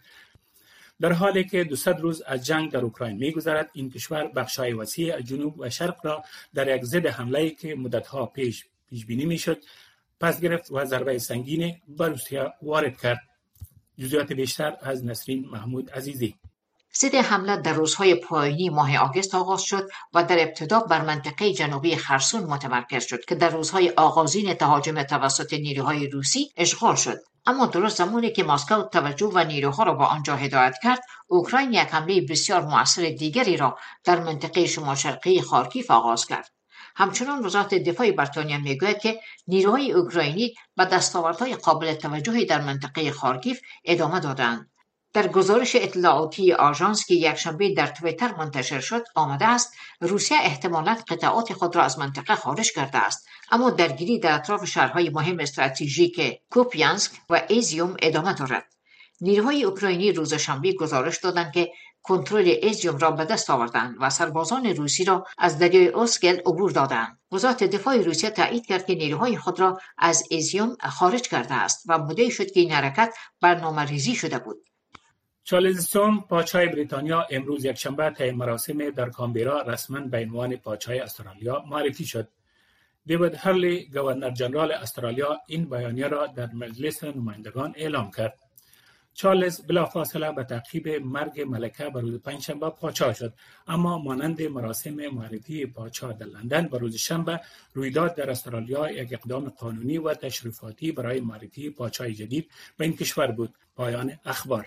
در حالی که دویست روز از جنگ در اوکراین می‌گذرد، این کشور بخش‌های وسیع از جنوب و شرق را در یک ضد حمله‌ای که مدت‌ها پیش پیش بینی می‌شد پس گرفت و ضربه سنگین به روسیه وارد کرد. جزئیات بیشتر از نسرین محمود عزیزی. ضد حمله در روزهای پایانی ماه آگوست آغاز شد و در ابتدا بر منطقه جنوبی خرسون متمرکز شد که در روزهای آغازین تهاجم توسط نیروهای روسی اشغال شد. اما درست زمانی که مسکو توجه و نیروها را به آنجا هدایت کرد، اوکراین یک حمله بسیار مؤثر دیگری را در منطقه شمال شرقی خارکیف آغاز کرد. همچنان وزارت دفاع بریتانیا میگوید که نیروهای اوکراینی به دستاوردهای قابل توجهی در منطقه خارکیف ادامه دادند. در گزارش اطلاعاتی آژانس که یکشنبه در توییتر منتشر شد آمده است روسیه احتمالاً قطعات خود را از منطقه خارج کرده است، اما درگیری در اطراف شهرهای مهم استراتژیک کوپیانسک و ایزیوم ادامه دارد. نیروهای اوکراینی روز شنبه گزارش دادند که کنترل ایزیوم را به دست آوردند و سربازان روسی را از دریای اوسگل عبور دادند. وزارت دفاع روسیه تایید کرد که نیروهای خود را از ایزیوم خارج کرده است و مدعی شد که این حرکت برنامه‌ریزی شده بود. چارلز سوم پادشاه بریتانیا امروز یکشنبه طی مراسم در کامبرا رسما به عنوان پادشاه استرالیا معرفی شد. دیوید هرلی گورنر جنرال استرالیا این بیانیه را در مجلس نمایندگان اعلام کرد. چارلز بلافاصله به تعقیب مرگ ملکه به روز پنجشنبه پادشاه شد، اما مانند مراسم معرفی پادشاه در لندن به روز شنبه رویداد در استرالیا یک اقدام قانونی و تشریفاتی برای معرفی پادشاه جدید به این کشور بود. پایان اخبار.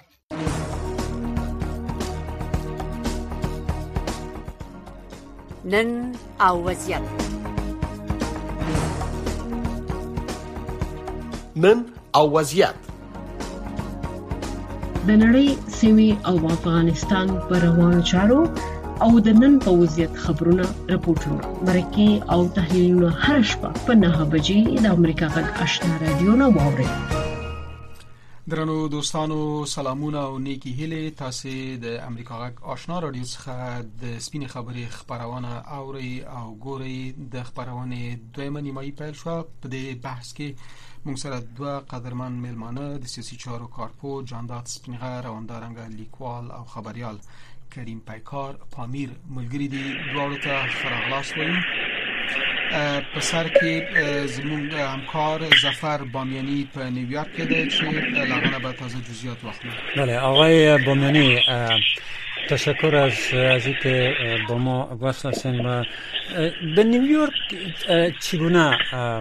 نن او وضعیت نن او وضعیت د نړۍ سیمې او افغانستان پر روانو چارو او د نن په وضعیت خبرونه راپورټونه مرکه او تحلیلونه هر شپه په نهه بجې د امریکا غږ آشنا رادیو نو واوري. درنو دوستانو سلامونه او نیکی هیله، تاسو د امریکا غږ آشنا رادیو څخه د سپین خبرې خبرونه اوري او ګوري. د خبرونه دویمه نیمایي پیل شو. په دې بحث کې موږ سره دوه قدرمن ملمانه د سیاسي چارو کارپو جاندات سپینغه رواندارنګ لیکوال او خبريال کریم پیکار پامیر ملګری دي. دواړو ته خراغلاس وایي. په سر کې زموږ همکار ظفر بامیانی په نیویورک کې دی چې لاغنه به تازه جزئیات واخلي. بله آقای بامیانی، تشکر از از اینکه با ما وصل هستین. و در نیویورک چگونه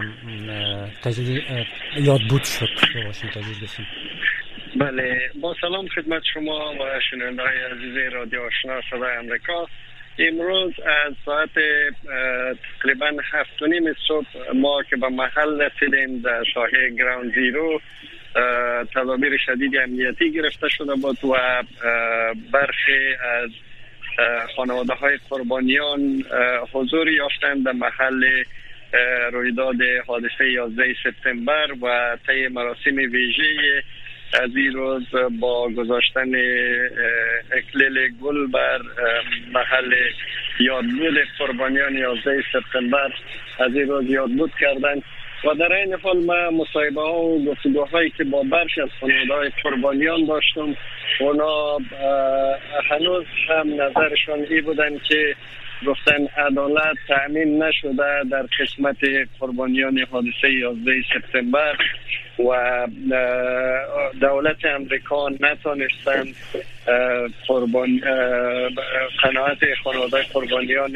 تجربه یادبود شد به واشنگتن گفتیم؟ بله، با سلام خدمت شما و شنونده‌های عزیز رادیو آشنا صدای آمریکا. امروز از ساعت تقریبا هفت و نیم صبح ما که به محل رسیدیم در ساحه گراوند زیرو تدابیر شدید امنیتی گرفته شده بود و برخی از خانواده های قربانیان حضور یافتند در محل رویداد حادثه یازده سپتامبر و طی مراسم ویژه از این روز با گذاشتن اکلیل گل بر محل یادبود قربانیان یازده سپتامبر از این روز یادبود کردند. و در این حال ما مصاحبه ها و گفتگوهایی که با برخی از خانواده‌های قربانیان داشتم، اونا هنوز هم نظرشان ای بودن که گفتن عدالت تأمین نشده در قسمت قربانیان حادثه یازده سپتامبر و دولت امریکا نتونستن قربان قناعت خانواده قربانیان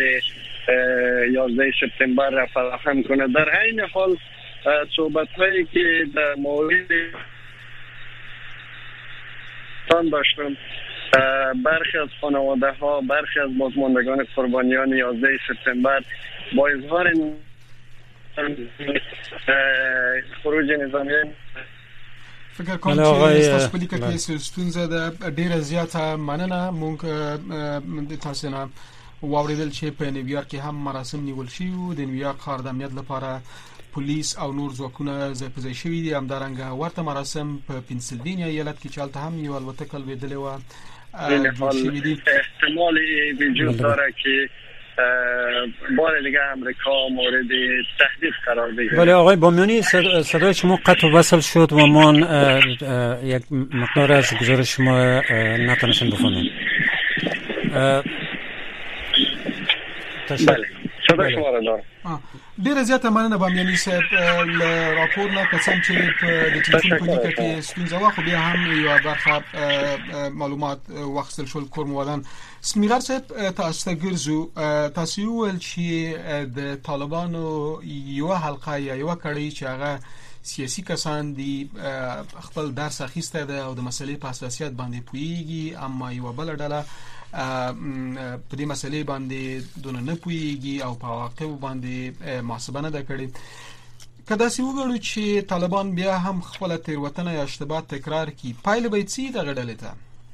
یازده سپتامبر را فراهم کنه. در این حال صحبت هایی که در مورد تان داشتم، برخی از خانواده ها، برخی از بازماندگان قربانیان یازده سپتامبر با اظهار خروج نظامیان فکر کوم چې تاسو په دې کې ستونزه ده ډیره زیاته مننه. مونږ د تاسو نه واوریدل چې په نیویارک کې هم مراسم نیول شي او د نیویارک ښار د امنیت لپاره پولیس او نور ځواکونه ځای په ځای شوي دي. همدارنګه ورته مراسم په پنسلوانیا ایالت کې چالت هم یو البته کلوېدلې و احتمال وجود داره که بار دیگه امریکا مورد تهدید قرار بگیره. ولی آقای بامیانی، صدای شما قطع و وصل شد و ما یک مقدار از گزارش شما نتونستیم بخونیم. بله، صدای شما را دارم. ډیره زیاته مننه بامیانی صاحب ل راپور نه قسم چې د ټلیفون په لیکه کې ستونزه و، خو بیا هم یو برخه معلومات واخیستل شول. کورموالان سمیغر صاحب، تاسو ته ګرځو. تاسو ویل چې د طالبانو یو حلقه یا یو کړي چې هغه سیاسي کسان دي خپل درس اخیسته ده او د مسلې په اساسیت باندې پوهیږي، اما یو بل ډله په دې مسلې باندې دونه نه پوهیږي او په واقع باندې محاسبه نه ده کړې. کدا سی وګورو چې طالبان بیا هم خپل تیروتنه یا اشتباه تکرار کی، پایله به څه د غړلې ته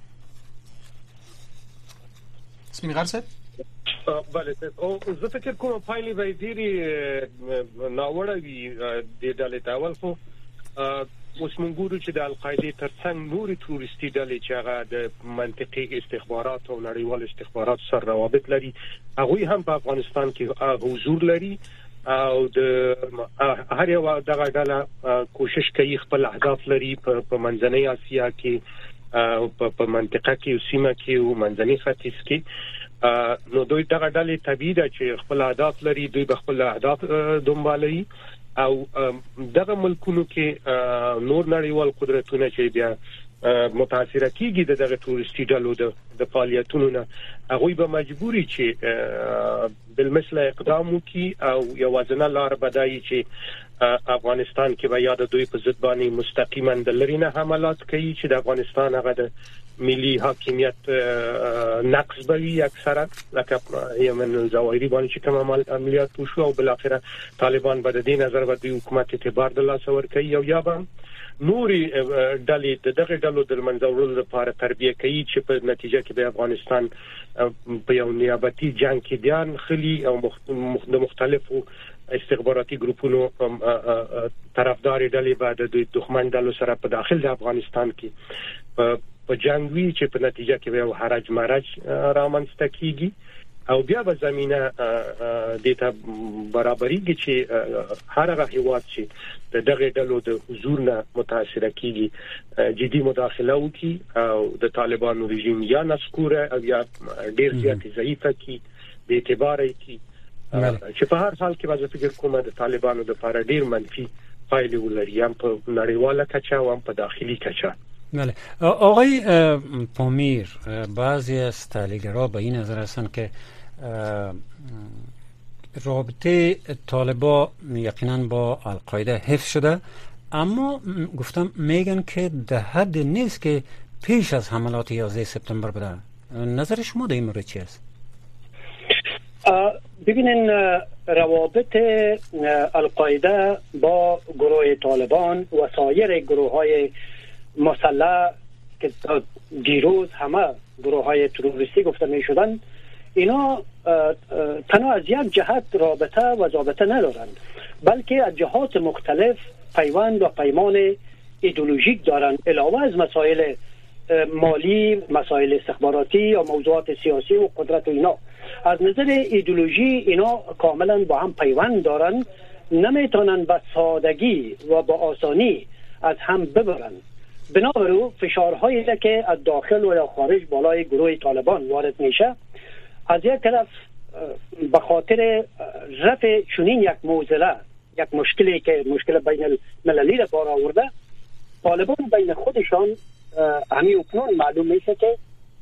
سپین غرسه؟ بله، او زه فکر کوم پایله به ډیری ناوړه وي د ډلې ته. اول خو اوس موږ ګورو چې د القاعده ترڅنګ نورې تروریستي ډلې چې هغه د منطقي استخبارات او نړیوال استخبارات سره روابط لري، هغوی هم په افغانستان کې حضور لري او د هر یو دغه ډله کوشش کوي خپل اهداف لري په منځنۍ اسیا کې او په منطقه کې او سیمه کې او منځني ختیځ کې. نو دوی دغه ډلې طبیعي ده چې خپل اهداف لري، دوی به خپل اهداف دنبالوي او دغه ملکونو کې نور نړیوال قدرتونه چې بیا متاثر کیږي دغه تورستي ډلو د فعالیتونو نه، هغه به مجبوري چې بالمثل اقدام وکړي او یوازنه لار بدایي چې افغانستان کې به یاد دوی په ضد باندې مستقیما د لرینه حملات کوي چې د افغانستان هغه د ملي حاکمیت نقص بوي اکثرا لکه یمن الزواهری باندې چې کوم عملیات وشو او بل اخره طالبان به د دې نظر به د حکومت اعتبار د لاس ور کوي او یا به نوري ډلې دغه ډلو د منځورولو لپاره تربیه کوي چې په نتیجه کې د افغانستان په یو نیابتي جنگ کې دیان خلی او د مختلفو استخباراتي ګروپونو طرفداري ډلې بعد د دښمن ډلو سره په داخل د افغانستان کې په جنگ وی چې په نتیجه کې یو حرج مرج رامنځته کیږي او بیا به زمينه د ته برابرېږي چې هر هغه هیواد چې دغه ډلو د حضور نه متاثر کیږي جدي مداخله وکړي او د طالبانو رژیم یا نسکوره او یا ډیر زیات ضعیفه کی به اعتبار کی چې په هر حال کې باید فکر کوم د طالبانو د لپاره ډیر منفي پایلې ولري هم په نړیواله کچه او هم په داخلي کچه. بله آقای پامیر، بعضی از تحلیلگرها به این نظر هستند که رابطه طالبان یقینا با القاعده حفظ شده، اما گفتم میگن که در حد نیست که پیش از حملات یازده سپتامبر بوده. نظر شما در این مورد چی است؟ ببینین روابط القاعده با گروه طالبان و سایر گروه های مسلح که دیروز همه گروه های تروریستی گفته می شدن، اینا تنها از یک جهت رابطه و ضابطه ندارند، بلکه از جهات مختلف پیوند و پیمان ایدئولوژیک دارند، علاوه از مسائل مالی، مسائل استخباراتی یا موضوعات سیاسی و قدرت و اینا. از نظر ایدئولوژی اینا کاملا با هم پیوند دارند، نمیتونن به سادگی و با آسانی از هم ببرند. بنابراین فشارهایی که از داخل و یا خارج بالای گروه طالبان وارد میشه، از یک طرف به خاطر رفع چنین یک معضله، یک مشکلی که مشکل بین المللی را بار آورده، طالبان بین خودشان همین اکنون معلوم میشه که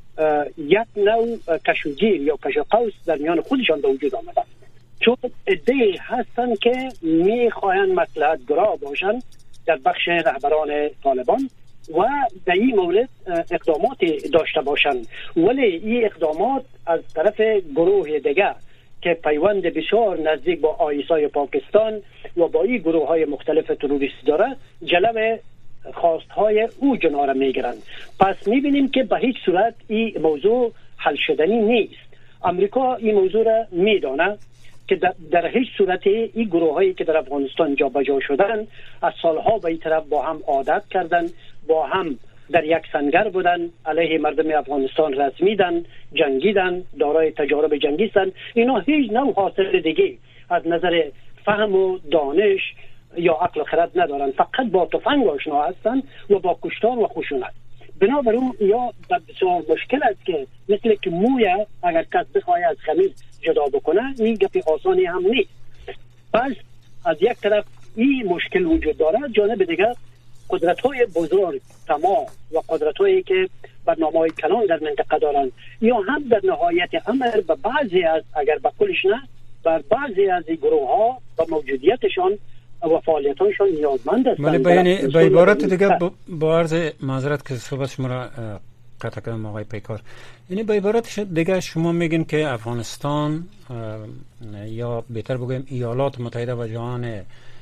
یک نوع کشوگیر یا کشوقوس در میان خودشان به وجود آمده، چون ادعی هستند که میخواهند مصلحت گرا باشند در بخش رهبران طالبان و در این مورد اقدامات داشته باشند، ولی این اقدامات از طرف گروه دیگر که پیوند بسیار نزدیک با آیسای پاکستان و با این گروه های مختلف تروریستی داره، جلب خواستهای او جنا را میگیرند. پس میبینیم که به هیچ صورت این موضوع حل شدنی نیست. امریکا این موضوع را میدانه که در هیچ صورت این گروه هایی که در افغانستان جابجا شدن از سالها به این طرف با هم عادت کردن، با هم در یک سنگر بودن، علیه مردم افغانستان رسمیدن، جنگیدن، دارای تجارب جنگی هستند. اینا هیچ نوع حاصل دیگه از نظر فهم و دانش یا عقل و خرد ندارن، فقط با تفنگ آشنا هستند و با کشتار و خشونت. بنابراین یا بسیار مشکل است که مثل که مویه اگر کس بخواه از خمیز جدا بکنه، این گپ آسانی هم نیست. پس از یک طرف این مشکل وجود داره، جانب دیگر قدرت های بزرگ تمام و قدرت هایی که برنامه های کلان در منطقه دارند، یا هم در نهایت امر به بعضی از، اگر به کلش نه، بر بعضی از این گروه ها و موجودیتشان و فعالیتانشان نیازمند هستند. ولی به به عبارت دیگه با عرض معذرت که صحبت شما را قطع کردم آقای پیکار، یعنی به عبارت دیگه شما میگین که افغانستان یا بهتر بگویم ایالات متحده و جهان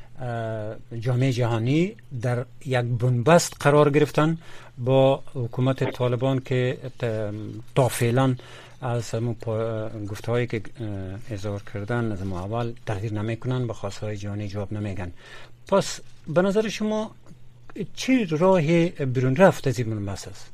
جامعه جهانی در یک بنبست قرار گرفتن با حکومت طالبان که تا فعلا از همون گفته‌هایی که اظهار کردن از اول تغییر نمیکنن، به خواستهای جهانی جواب نمیگن. پس به نظر شما چی راه بیرون رفت از این بنبست است؟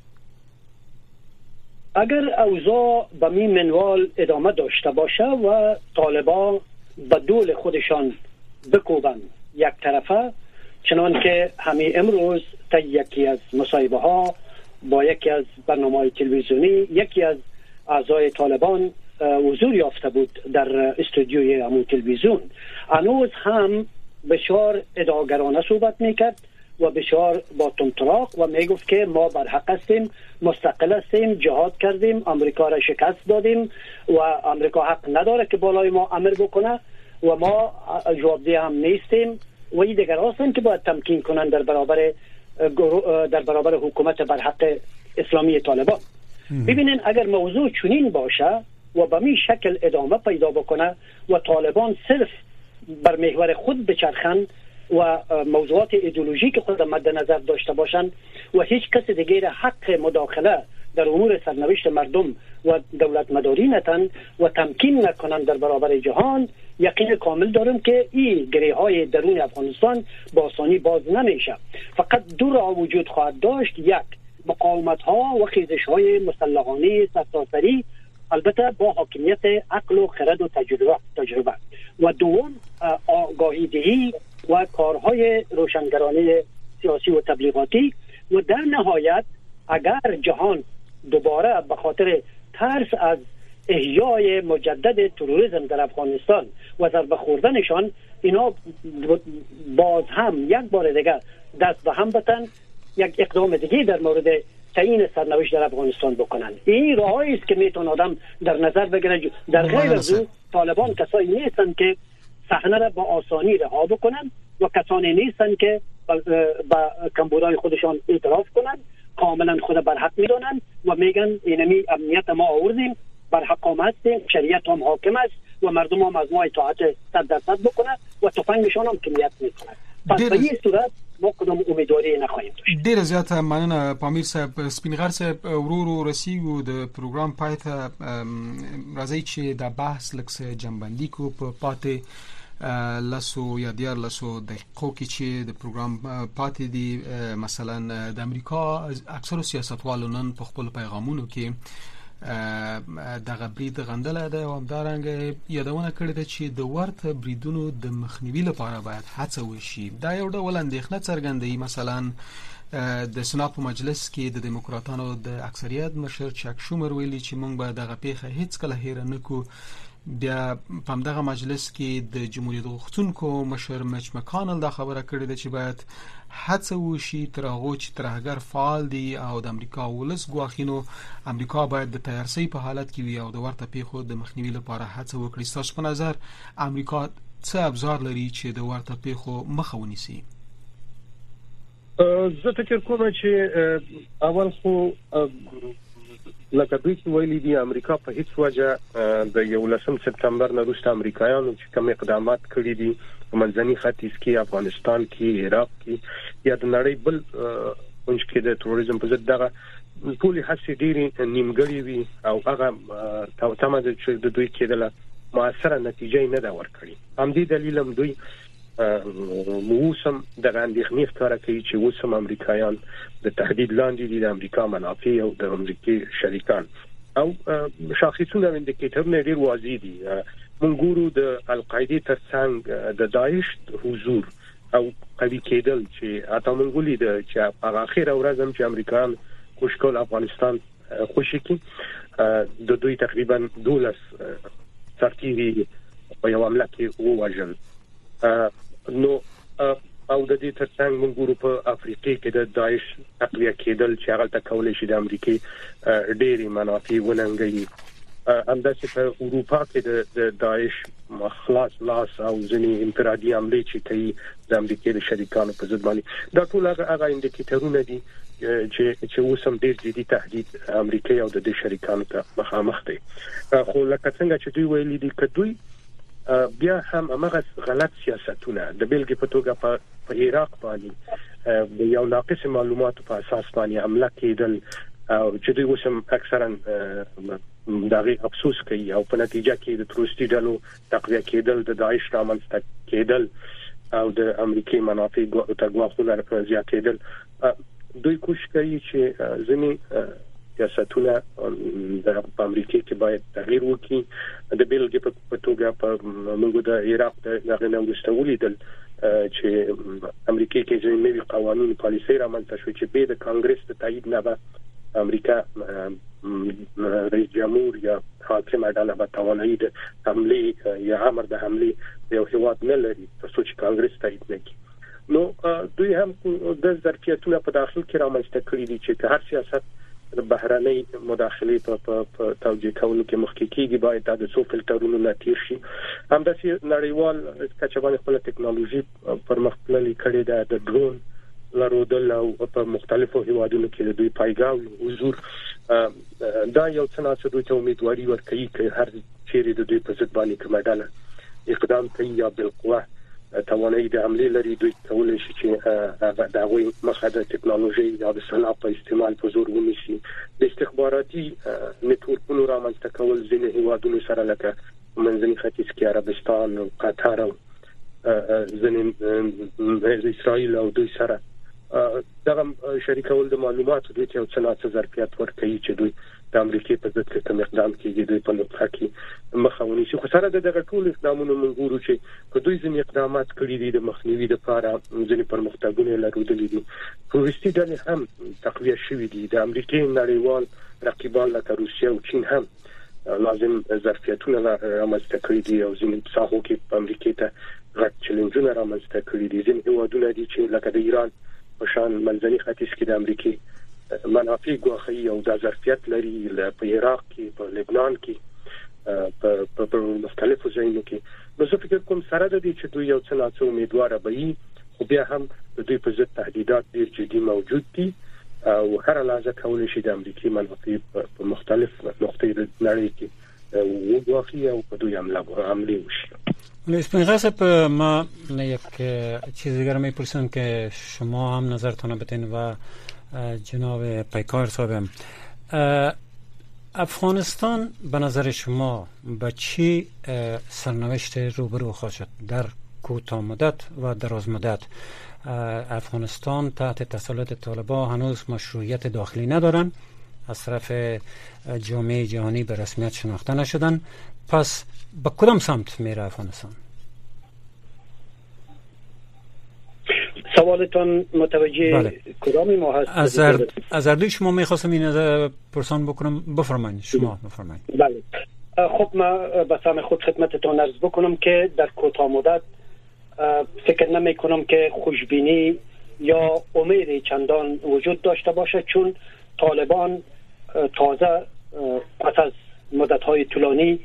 اگر اوضاع به این منوال ادامه داشته باشه و طالبان به دول خودشان بکوبند یک طرفه، چنان که همین امروز تا یکی از مصاحبه ها با یکی از برنامه‌های تلویزیونی یکی از اعضای طالبان حضور یافته بود در استودیوی همون تلویزیون، هنوز هم بسیار ادعاگرانه صحبت میکرد و بسیار با تندتراق و میگفت که ما بر حق هستیم، مستقل هستیم، جهاد کردیم، امریکا را شکست دادیم و امریکا حق نداره که بالای ما امر بکنه و ما جوابدeh هم نیستیم و این دیگر هستند که باید تمکین کنند در برابر در برابر حکومت بر حق اسلامی طالبان. ببینین اگر موضوع چنین باشه و به می شکل ادامه پیدا بکنه و طالبان صرف بر محور خود بچرخند، و موضوعات ایدئولوژیک خود مد نظر داشته باشند و هیچ کس دیگر حق مداخله در امور سرنوشت مردم و دولت مداری نتن و تمکین نکنند در برابر جهان، یقین کامل دارم که این گره های درون افغانستان با آسانی باز نمیشه. فقط دو راه وجود خواهد داشت: یک، مقاومت ها و خیزش های مسلحانه سرتاسری، البته با حاکمیت عقل و خرد و تجربه, تجربه. و دوم، آگاهی دهی و کارهای روشنگرانه سیاسی و تبلیغاتی. و در نهایت اگر جهان دوباره به خاطر ترس از احیای مجدد تروریسم در افغانستان و ضربه خوردنشان اینا باز هم یک بار دیگه دست به هم بتن، یک اقدام دیگه در مورد تعیین سرنوشت در افغانستان بکنن. این راهی است که میتونه آدم در نظر بگیره. در غیر از او طالبان کسایی نیستن که صحنه را با آسانی رها بکنن و کسانی نیستن که با کمبودهای خودشان اعتراف کنن، کاملا خود بر حق میدونن و میگن اینمی امنیت ما آوردیم، بر حق هم هستیم، شریعت هم حاکم است و مردم هم از ما اطاعت صد درصد بکنن و تفنگشان هم کمیت میکنن. پس به این صورت ما کدام امیدواری نخواهیم داشت. ډیر زیات مننه پامیر صاحب. سپینغر صاحب ورورو رسیدو د پروګرام پایته راځي چې د بحث لکه جنبندی کو په پاتې لاسو یا دیار لاسو دقیقو کې چې د پروګرام پاتې دي. مثلا د امریکا اکثر سیاستوالو نن په خپل پیغامونو کې دغه برید غندل ده او همدارنګه یادونه کړې ده چې د ورته بریدونو د مخنیوي لپاره باید هڅه وشي. دا یو ډول اندېښنه څرګندوي. مثلا د سنا په مجلس کې د دیموکراتانو د اکثریت مشر چک شومر ویلي چې موږ به دغه پیښه هیڅ کله هیر نه کو. بیا په دغه مجلس کې د جمهوریت غوښتونکو مشر مچ مکانل دا خبره کړې ده چې باید هڅه وشي تر هغه چې ترهګر فعال دي او د امریکا ولس ګواخینو امریکا باید د تیارسي په حالت کې وي او د ورته پیښو د مخنیوي لپاره هڅه وکړي. تاسو په نظر امریکا څه ابزار لري چې د ورته پیښو مخه ونیسي؟ زه فکر کوم چې اول خو لکه دوی چې ویلي دي امریکا په هیڅ وجه د یولسم سپتمبر نه وروسته امریکایانو چې کوم اقدامات کړي دي په منځني ختیځ کې، افغانستان کې، عراق کې یا د نړۍ بل اونج کې د تروریزم په ضد دغه ټول هڅې ډېرې نیمګړې وي او هغه تمه ده چې د دوی کېدله مؤثره نتیجه نه ده ورکړې. همدې دلیل هم دوی موسم د اندېښنې ښکاره کوي چې اوسم امریکایان د تهدید لاندې دي، د امریکا منافع او د امریکای شریکان او شاخصونه اندیکیټرونه ډېر واضح دي. موږ ګورو د القاعده ترڅنګ د داعش حضور او قوي کېدل چې اته موږ ولید چې په اخر ورځ هم چې امریکایان کوشکول افغانستان خوشی کی د دوی تقریبا دولس سرتیری په یو عمله کې ووژل. نو او د دې ترڅنګ موږ ګورو په افریقا کې د داعش تقویه کېدل چې هغه تکول شي د امریکای ډېری منافع وننګي. همداسې په اروپا کې د داعش خلاص لاس او ځینې انفرادي عملې چې کوي د امریکای د شریکانو په ضد باندې دا ټول هغه اندیکیټرونه دي چې چې اوس هم ډېر جدي تهدید امریکای او د شریکانو ته مخامخ دي. خو لکه څنګه چې دوی ویلي دي که دوی بیا هم هغه غلط سیاستونه د بیلګې په توګه په عراق باندې یو ناقص معلوماتو په اساس باندې حمله کېدل او چې دوی اوس هم اکثرا دغه افسوس کوي او په نتیجه کې د تروریستي ډلو تقویه کېدل، د داعش رامنځته کېدل او د امریکای منافع ته ګواښونه زیاتېدل. دوی کوشش کوي چې ځینې سیاستونه د امریکای کې باید تغییر وکړي. د بیلګې په توګه په موږ د عراق دغه نو مستولیدل چې امریکای کې ځینې نوي قوانين پالیسي رامنځته شو چې به د کانګرس د تایید نه به امریکا رئیس جمهور یا حاکم عدالت به توانایي د حمله یا امر د حمله یو هیواد نه لري ترڅو چې کانګرس تایید نکړي. نو دوی هم د ظرفیتونو په داخل کې رامنځته کړی دي چې هر سیاست د بهراني مداخله په توجیه کولو کې مخکې کیږي باید د څو فلټرونو نه تیر شي. همداسې نړیوال کچبان خپل ټکنالوژي پرمختللې کړې ده، د ډرون لارودل او په مختلفو هیوادونو کې د دوی پایګاوي حضور دا یو څه نه چې دوی ته امیدواري ورکوي چې هر چیرې د دوی په ضد باندې کومه ډله اقدام کوي یا بالقوه توانایي د حمله لري دوی کولای شي چې د هغوی مخه د ټکنالوژي یا د صنعت په استعمال په زور ونیسي. د استخباراتي نتورکونو رامنځته کول ځینې هیوادونو سره لکه منځني ختیځ کې عربستان او قطر او ځینې اسرائیل او دوی سره دغه شریکول د معلوماتو د یو څه نه ظرفیت ورکوي چې دوی د امریکای په ضد کې کوم اقدام کوي دوی په نقطه کې مخه ونیسي. خو سره دغه ټول اقدامونو موږ ګورو چې په دوی ځینې اقدامات کړي دي د مخنیوي لپاره ځینې پرمختګونه لرودلي دي. ټوریستي ډلې هم تقویه شوې دي. د امریکای نړیوال رقیبان لکه روسیه او چین هم لازم ظرفیتونه رامنځته کړي دي او ځینې ساحو کې په امریکای ته غټ چیلنجونه رامنځته کړي دي. ځینې هیوادونه دي چې لکه د ایران په شان منځني ختیځ کې د امریکای منافع ګواښي او د ظرفیت لري په عراق کې په لبنان کې په په مختلفو ځایونو کې. نو زه فکر کوم سره د دې چې دوی یو څه لا څه امیدواره به وي خو بیا هم د دوی په ضد تهدیدات ډېر جدي موجود دي او هر لحظه کولی شي د امریکای منافع په مختلف نقطې نړۍ کې وګواښي او په دوی حمله وشي. اسپین صاحب ما یک چیز دیگر میپرسم که شما هم نظرتون بدین و جناب پیکار صاحبم، افغانستان به نظر شما به چی سرنوشت روبرو خواهد شد در کوتاه مدت و دراز مدت؟ افغانستان تحت تسلط طالبان هنوز مشروعیت داخلی ندارن، از طرف جامعه جهانی به رسمیت شناخته نشدن، پس به کدام سمت میره افغانستان؟ سوالتان متوجه بله. کدامی ما هست؟ از ارد از اردوی شما میخواستم این نظر پرسان بکنم، بفرمایید شما بفرمایید. بله خب ما به سهم خود خدمتتان عرض بکنم که در کوتاه مدت فکر نمی کنم که خوشبینی یا امید چندان وجود داشته باشد، چون طالبان تازه پس از مدت های طولانی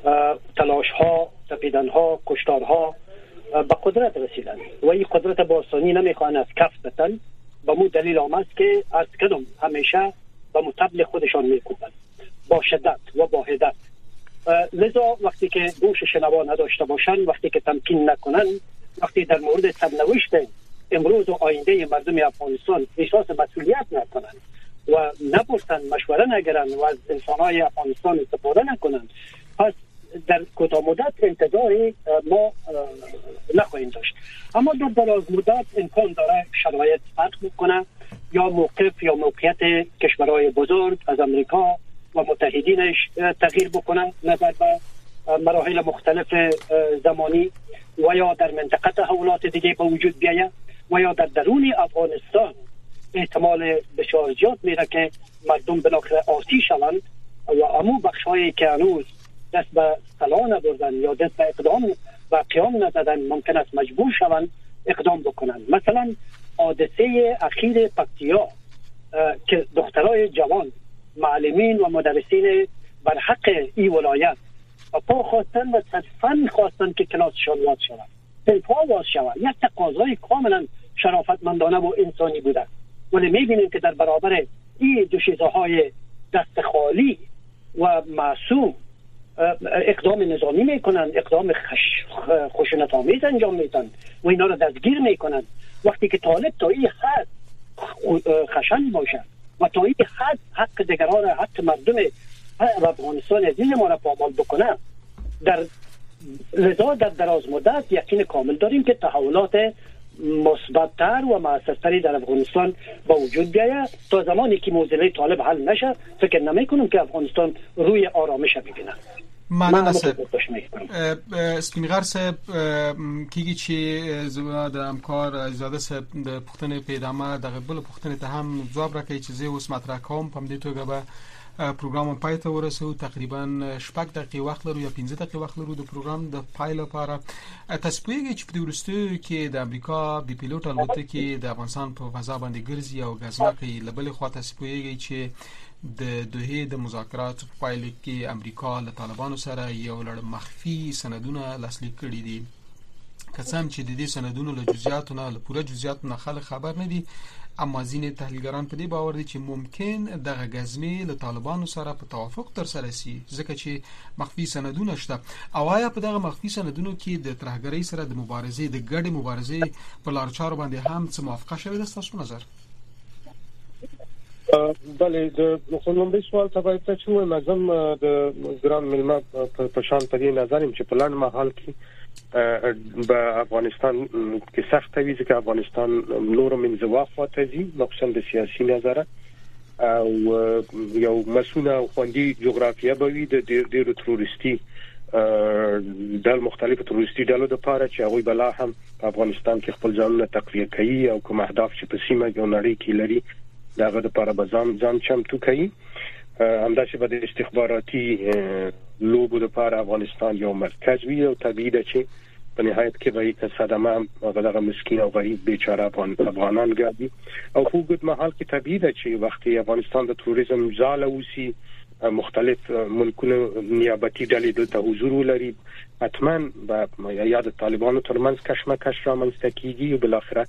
تلاش ها، تپیدن ها، کشتار ها به قدرت رسیدن و این قدرت با آسانی نمیخوان از کف بتن. با مو دلیل آمد که از کدام همیشه به مطبل خودشان میکوبند با شدت و با حدت. لذا وقتی که گوش شنوا نداشته باشند، وقتی که تمکین نکنن، وقتی در مورد سرنوشت امروز و آینده مردم افغانستان احساس مسئولیت نکنند و نپرسند، مشوره نگیرند و از انسانهای افغانستان استفاده نکنند، پس در کوتاه مدت انتظار ما نخواهیم داشت. اما در دراز مدت امکان داره شرایط فرق بکنه یا موقف یا موقعیت کشورهای بزرگ از امریکا و متحدینش تغییر بکنه نظر به مراحل مختلف زمانی و یا در منطقه تحولات دیگه به وجود بیاید و یا در درون افغانستان احتمال بسیار زیاد میره که مردم بالاخره آسی شوند و امو بخشایی که هنوز دست به سلا نبردن یا دست به اقدام و قیام نزدن ممکن است مجبور شوند اقدام بکنند. مثلا حادثه اخیر پکتیا که دخترای جوان معلمین و مدرسین بر حق این ولایت پا خواستن و صدفاً خواستن که کلاسشان واز شود، تلفا واز شود، یک تقاضای کاملا شرافتمندانه و انسانی بوده. ولی میبینیم که در برابر این دو چیزهای دست خالی و معصوم اقدام نظامی میکنن، اقدام خش... خشونت آمیز انجام میدن و اینا رو دستگیر میکنن. وقتی که طالب تا این حد خشن باشه و تا این حد حق دیگران، حق مردم افغانستان عزیز ما را پامال بکنه، در لذا در دراز مدت یقین کامل داریم که تحولات مثبت‌تر و مؤثرتری در افغانستان با وجود بیاید. تا زمانی که موضوع طالب حل نشه فکر نمی‌کنم که افغانستان روی آرامش ببینه. مننه صاحب. سپینغر صاحب کیږي چې زما د همکار اجازه صاحب د پښتنې په ادامه دغه بل پښتنې ته هم ځواب راکړي چې زه اوس مطرح کوم. په دې توګه به پروګرام پای ته ورسو. تقریبا شپږ دقیقې وخت لرو یا پنځه دقیقې وخت لرو د پروګرام د پای لپاره. تاسو پوهیږئ چې په ورستیو کې د امریکا د پیلوټ الوتکې د افغانستان په فضا باندې ګرځي او غزناکي لبل خوا تاسو پوهیږئ چې د دوه د مذاکرات په پایله کې امریکا له طالبانو سره یو لړ مخفي سندونه لاسلیک کړي دي. قسم چې د دې سندونو له جزئیاتو نه له پوره جزئیاتو نه خلک خبر نه دي، اما ځینې تحلیلګران په دې باور دي چې ممکن دغه غزمې له طالبانو سره په توافق تر سره شي ځکه چې مخفي سندونه شته. او آیا په دغه مخفي سندونو کې د ترهګرۍ سره د مبارزې د ګډې مبارزې په لار چارو باندې هم څه موافقه شوې ده تاسو نظر؟ بله د خلومبي سوال ته باید چې وای مزم د ګران ملما په شان په دې نظر چې په لاندې محل کې په افغانستان کې سخت وی ځکه افغانستان نور من زواخه تزي مخصوصا د سیاسي نظر او یو مسونه خوندي جغرافیه بوي د ډیرو تروریستي د مختلفو تروریستي ډلو د پاره چې هغه بلا هم افغانستان کې خپل ځانونه تقویه کوي او کوم اهداف چې په سیمه کې نړۍ کې لري دغه لپاره به ځان ځان چمتو کوي. همداسې به د استخباراتي لوبو لپاره افغانستان یو مرکز وي او طبیعي ده چې په نهایت کې به صدمه هغه مسکین او غریب بیچاره افغانان ګرځي او خو ګډ محل کې طبیعي ده چې وختي افغانستان د تروریزم ځاله وسی مختلف ملکونه نیابتي ډلې دلته حضور ولري حتما به یا د طالبانو ترمنځ کشمکش رامنځته کیږي او بل اخره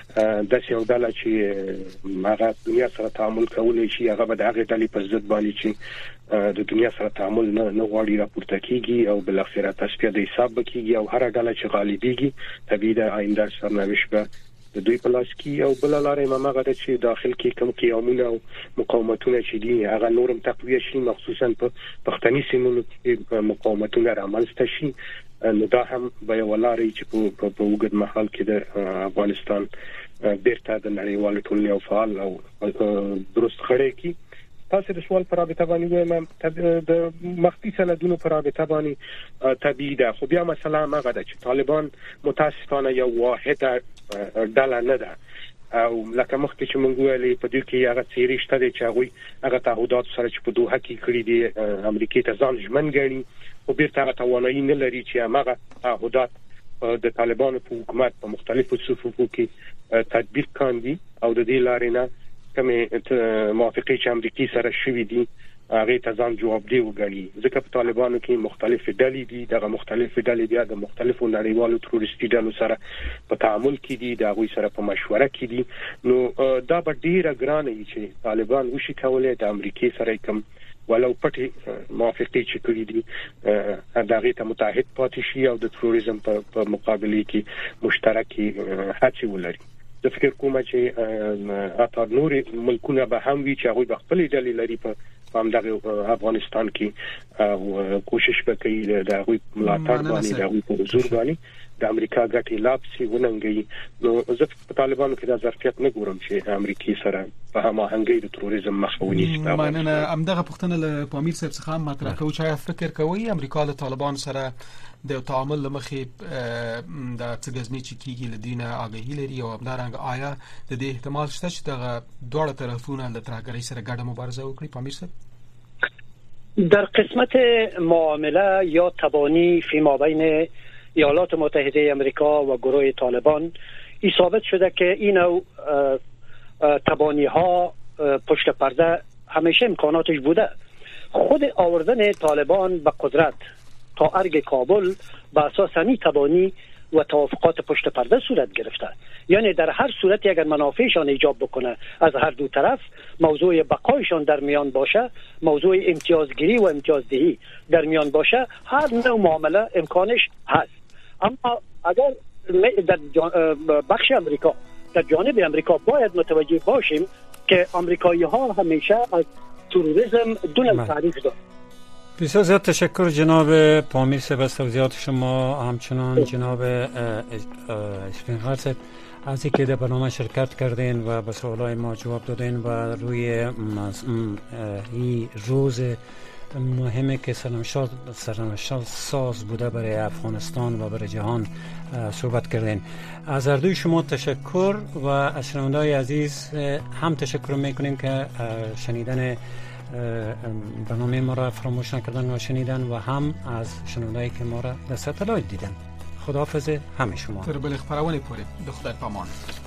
د یو ډله چې هغه دنیا سره تعامل کولای شي هغه به د هغه ډلې په ضد باندې چې د دنیا سره تعامل نه نه غواړي راپورته کیږي او بل اخره تصفیه د حساب کیږي او هر ډله چې غالبيږي طبيعي د آینده سرنوشت به د دوی په لاس کې او بل لارې ممغه د چې داخل کې کوم قیامونه او مقاومتونه چې دي هغه نورم تقویه شي مخصوصا په پښتني سیمونو کې مقاومتونه رامنځته شي نو دا هم به ولاري چې په وګړي محل کې د افغانستان بیرته د نړیوال ټولنې او فعال او درست خړې کې تاسو د سوال پر رابطه باندې وایم د مخفي سندونو پر رابطه باندې طبيعي ده خو بیا مثلا هغه د چې طالبان متاسفانه یو واحده ډله نه ده او لکه مخکې چې مونږ ویلې په دې کې هغه سیری شته چې هغه هغه تعهدات سره چې په دوه کې کړی دي امریکای ته ځان ژمن ګڼي او بیرته هغه توانایي نه لري چې هغه تعهدات د طالبانو په حکومت په مختلفو صفوفو کې تطبیق کاندي او د دې لارې نه کومه موافقه چې امریکای سره شوې دي هغه ته ځان جواب دی وګڼي ځکه په طالبانو کې مختلف ډلې دي دغه مختلف ډلې بیا د مختلفو نړیوالو تروریستي ډلو سره په تعامل کې دي د هغه سره په مشوره کې دي نو دا به ډیره ګرانه وي چې طالبان وشي کولای د امریکای سره کوم ولو پټي موافقه چې کړې دي دغه ته متحد پاتې شي او د تروریزم په مقابله کې مشترکي هڅې ولري. د فکر کوم چې اته نور ملکونه به هم وی چې هغه خپل ډلې لري په همدغه افغانستان کې کوشش وکړي د هغه ملاتړ باندې د هغه په حضور باندې د امریکا ګټې لاپسي وننګي نو ځکه په طالبانو کې د ظرفیت نه ګورم چې امریکای سره په هماهنګي د تروریزم مخاوني شته. مننه. امدغه پښتنه له پامیر صاحب څخه مطرح کوي چې فکر کوي امریکا له طالبان سره د تعامل لمخې د څګزمي چې کیږي لدینه آگاهی لري او همدارنګ آیا د دې احتمال شته چې دغه دوه طرفونه له ترهګرۍ سره ګډه مبارزه وکړي؟ پامیر صاحب در قسمت معامله یا تبانی فیما بین ایالات متحده امریکا و گروه طالبان ای ثابت شده که این نوع تبانی ها پشت پرده همیشه امکاناتش بوده. خود آوردن طالبان به قدرت تا ارگ کابل به اساس همین تبانی و توافقات پشت پرده صورت گرفته. یعنی در هر صورتی اگر منافعشان ایجاب بکنه از هر دو طرف موضوع بقایشان در میان باشه موضوع امتیازگیری و امتیازدهی در میان باشه هر نوع معامله امکانش هست. اما اگر در بخش امریکا در جانب امریکا باید متوجه باشیم که امریکایی ها همیشه از تروریسم دو نوع تعریف دارند. بسیار زیاد تشکر جناب پامیر صاحب از توضیحات شما، همچنان جناب اسپینغر صاحب از اینکه در برنامه شرکت کردین و به سوالای ما جواب دادین و روی این روز مهمه که سرنوشت ساز بوده برای افغانستان و برای جهان صحبت کردین. از هر دوی شما تشکر و از شنونده‌های عزیز هم تشکر میکنیم که شنیدن برنامه ما را فراموش نکردن و شنیدن و هم از شنوندهایی که ما را در ستلایت دیدن. خداحافظ همه شما. تر بل خبرونه پوره. د خدای پامان.